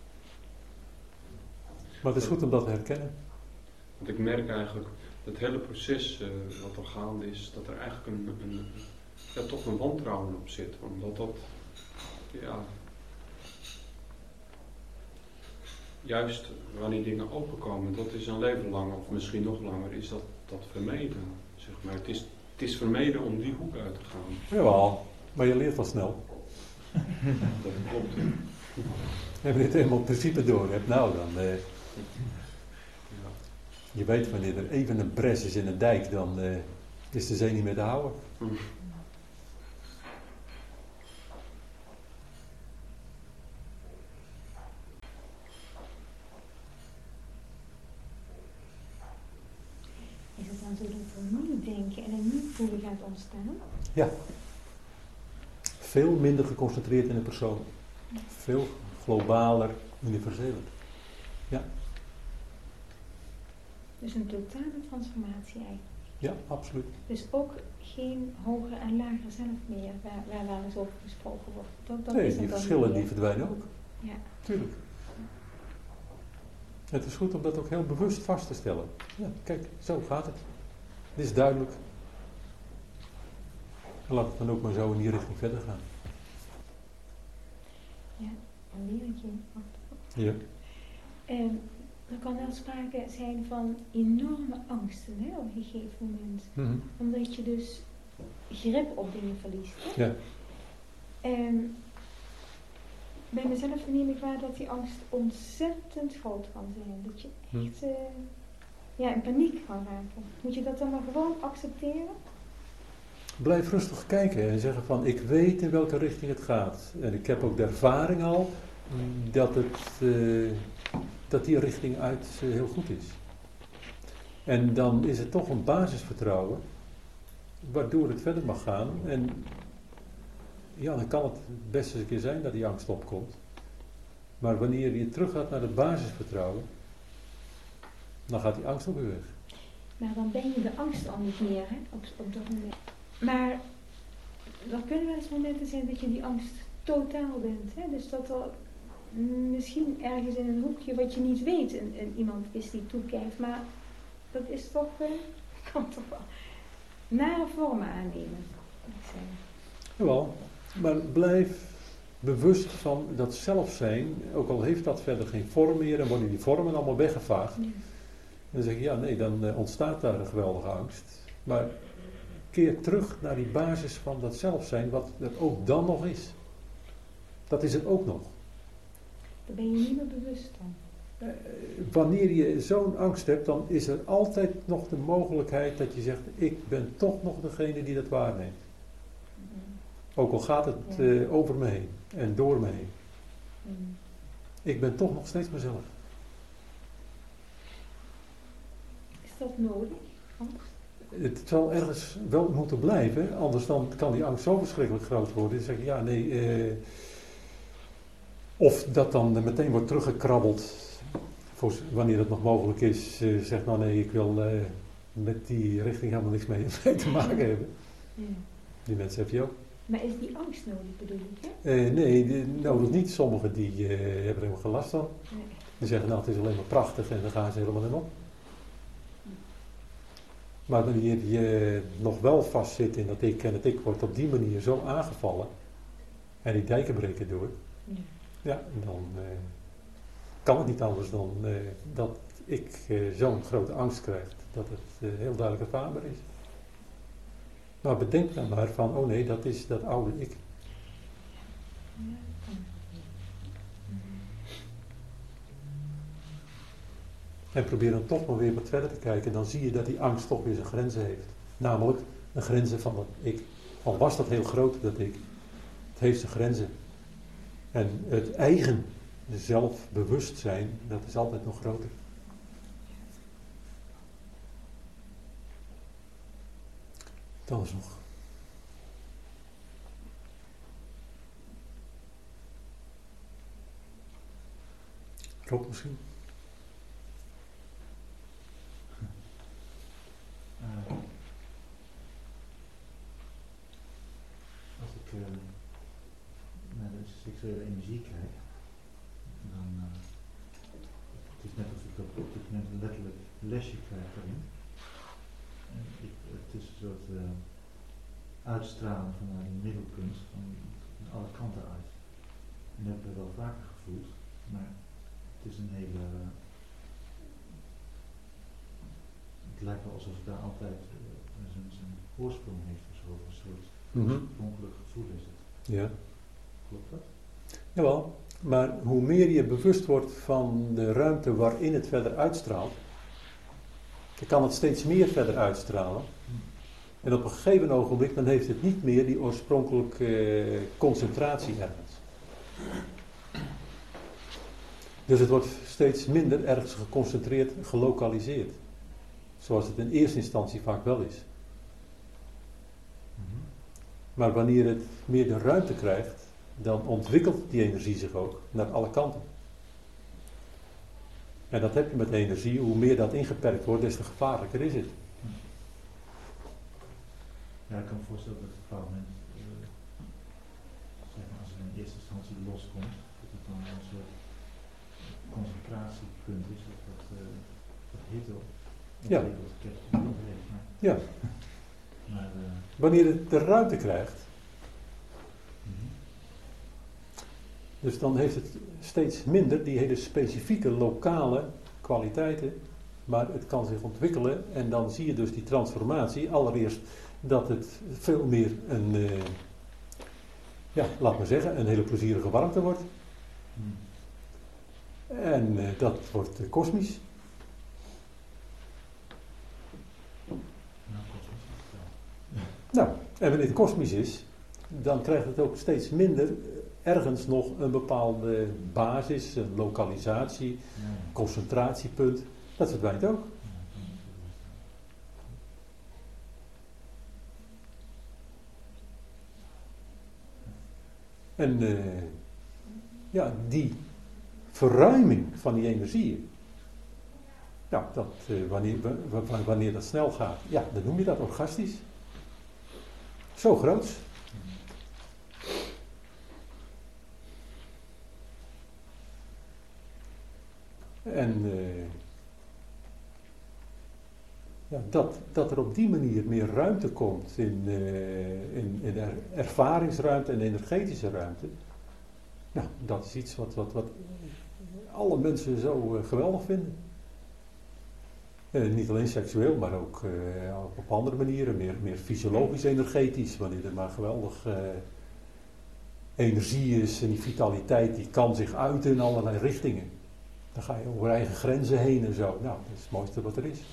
maar het is goed om dat te herkennen. Want ik merk eigenlijk, het hele proces uh, wat er gaande is, dat er eigenlijk een, een, ja, toch een wantrouwen op zit. Omdat dat, ja, juist wanneer dingen openkomen, dat is een leven lang of misschien nog langer, is dat, dat vermeden. Zeg maar. Het is, het is vermeden om die hoek uit te gaan. Jawel, maar je leert wel snel. Dat klopt. En wanneer je het helemaal principe door hebt, nou dan... Eh, je weet wanneer er even een bres is in een dijk, dan eh, is de zee niet meer te houden. Hm. Is het dan zo dat er een nieuw denken en een nieuw voelen gaat ontstaan? Ja. Veel minder geconcentreerd in de persoon. Veel globaler, universeler. Ja. Dus een totale transformatie eigenlijk. Ja, absoluut. Dus ook geen hoger en lager zelf meer, waar, waar wel eens over gesproken wordt. Dat, dat Nee, is die het dan verschillen niet die meer. verdwijnen ook. Ja. Tuurlijk. Het is goed om dat ook heel bewust vast te stellen. Ja, kijk, zo gaat het. Het is duidelijk. En laat het dan ook maar zo in die richting verder gaan. Ja, dan leer ik je. Ja. Um, er kan wel sprake zijn van enorme angsten, hè, op een gegeven moment. Mm-hmm. Omdat je dus grip op dingen verliest. Hè? Ja. En bij mezelf neem ik waar dat die angst ontzettend groot kan zijn. Dat je echt uh, ja, in paniek kan raken. Moet je dat dan maar gewoon accepteren? Blijf rustig kijken en zeggen van ik weet in welke richting het gaat. En ik heb ook de ervaring al dat, het, uh, dat die richting uit uh, heel goed is. En dan is het toch een basisvertrouwen waardoor het verder mag gaan. En ja, dan kan het best eens een keer zijn dat die angst opkomt. Maar wanneer je terug gaat naar het basisvertrouwen, dan gaat die angst ook weer weg. Maar dan ben je de angst al niet meer, hè, op, op dat moment. Maar er kunnen wel eens momenten zijn dat je die angst totaal bent. Hè? Dus dat er misschien ergens in een hoekje wat je niet weet een, een iemand is die toekijkt. Maar dat is toch, uh, kan toch wel nare vormen aannemen. Jawel, maar blijf bewust van dat zelfzijn, ook al heeft dat verder geen vorm meer en worden die vormen allemaal weggevaagd. Ja. Dan zeg je, ja nee, dan uh, ontstaat daar een geweldige angst. Maar keer terug naar die basis van dat zelfzijn, wat er ook dan nog is. Dat is het ook nog. Daar ben je niet meer bewust van. Uh, wanneer je zo'n angst hebt, dan is er altijd nog de mogelijkheid dat je zegt, ik ben toch nog degene die dat waarneemt. Mm-hmm. Ook al gaat het ja. uh, over me heen en door me heen. Mm. Ik ben toch nog steeds mezelf. Is dat nodig, angst? Het zal ergens wel moeten blijven, anders dan kan die angst zo verschrikkelijk groot worden. Dan zeg je, ja nee, uh, of dat dan meteen wordt teruggekrabbeld, voor wanneer het nog mogelijk is, uh, zegt nou nee, ik wil uh, met die richting helemaal niks mee, mee te maken hebben. Ja. Die mensen heb je ook. Maar is die angst nodig, bedoel ik, hè? Uh, nee, die nodig niet. Sommigen die uh, hebben er helemaal geen last van. Nee. Die zeggen nou het is alleen maar prachtig en dan gaan ze helemaal in op. Maar wanneer je nog wel vastzit in dat ik en het ik wordt op die manier zo aangevallen en die dijken breken door, ja, ja dan uh, kan het niet anders dan uh, dat ik uh, zo'n grote angst krijg dat het uh, heel duidelijk ervaarbaar is. Maar bedenk dan maar van, oh nee, dat is dat oude ik. En probeer dan toch maar weer wat verder te kijken. Dan zie je dat die angst toch weer zijn grenzen heeft. Namelijk de grenzen van dat ik. Al was dat heel groot, dat ik. Het heeft zijn grenzen. En het eigen zelfbewustzijn, dat is altijd nog groter. Dat is nog. Rob misschien? Uh, als ik uh, naar de seksuele energie kijk, dan uh, het is net alsof ik op dit moment een letterlijk lesje krijg daarin. En ik, het is een soort uh, uitstralen van een middelpunt van, van alle kanten uit. En dat heb ik wel vaker gevoeld, maar het is een hele... Uh, Het lijkt wel alsof het daar altijd uh, zijn, zijn oorsprong heeft of zo, een soort mm-hmm. oorspronkelijk gevoel is het. Ja. Klopt dat? Jawel, maar hoe meer je bewust wordt van de ruimte waarin het verder uitstraalt, dan kan het steeds meer verder uitstralen. Mm. En op een gegeven ogenblik dan heeft het niet meer die oorspronkelijke uh, concentratie ergens. Dus het wordt steeds minder ergens geconcentreerd, gelokaliseerd. Zoals het in eerste instantie vaak wel is. Mm-hmm. Maar wanneer het meer de ruimte krijgt, dan ontwikkelt die energie zich ook naar alle kanten. En dat heb je met energie, hoe meer dat ingeperkt wordt, des te gevaarlijker is het. Ja, ik kan me voorstellen dat het op een bepaald moment, uh, zeg maar, als het in eerste instantie loskomt, dat het dan een soort concentratiepunt is, dat dat, uh, dat hitte op. Ja. Ja. Maar, uh, wanneer het de ruimte krijgt, mm-hmm. dus dan heeft het steeds minder die hele specifieke lokale kwaliteiten, maar het kan zich ontwikkelen en dan zie je dus die transformatie. Allereerst dat het veel meer een, uh, ja, laat maar zeggen, een hele plezierige warmte wordt. Hmm. En uh, dat wordt uh, kosmisch. Nou, kosmisch is het wel. Nou, en wanneer het kosmisch is, dan krijgt het ook steeds minder ergens nog een bepaalde basis, een lokalisatie, Ja, ja. concentratiepunt. Dat verdwijnt ook. Ja, dat kan ik me voorstellen. En uh, ja, die verruiming van die energieën, ja, dat, uh, wanneer, w- wanneer dat snel gaat, ja, dan noem je dat orgastisch. Zo groot. En uh, ja, dat, dat er op die manier meer ruimte komt in, uh, in, in de ervaringsruimte en energetische ruimte. Nou, dat is iets wat, wat, wat alle mensen zo uh, geweldig vinden. Uh, niet alleen seksueel, maar ook uh, op andere manieren, meer, meer fysiologisch energetisch, wanneer er maar geweldig uh, energie is en die vitaliteit die kan zich uiten in allerlei richtingen. Dan ga je over eigen grenzen heen en zo. Nou, dat is het mooiste wat er is.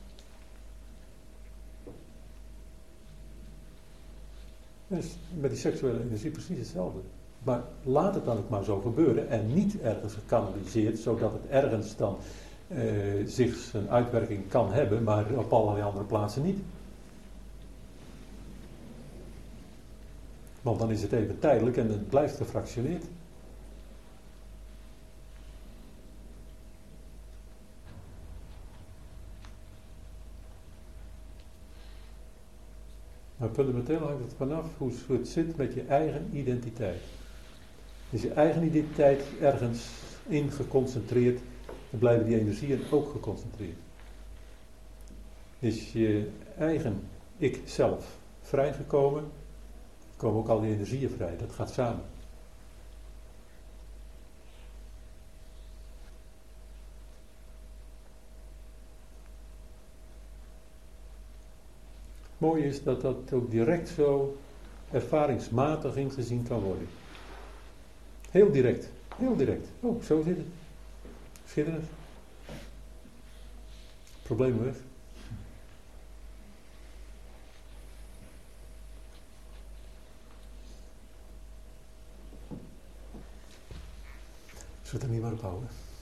Dus met die seksuele energie precies hetzelfde. Maar laat het dan ook maar zo gebeuren en niet ergens gekanaliseerd, zodat het ergens dan uh, zich zijn uitwerking kan hebben, maar op allerlei andere plaatsen niet. Want dan is het even tijdelijk en het blijft gefractioneerd. Maar fundamenteel hangt het vanaf hoe het zit met je eigen identiteit. Is je eigen identiteit ergens in geconcentreerd, dan blijven die energieën ook geconcentreerd. Is je eigen ik-zelf vrijgekomen, komen ook al die energieën vrij. Dat gaat samen. Het mooie is dat dat ook direct zo ervaringsmatig ingezien kan worden. Heel direct. Heel direct. Oh, zo zit het. Schitterend. Probleem weg. Zullen we het er niet maar op houden?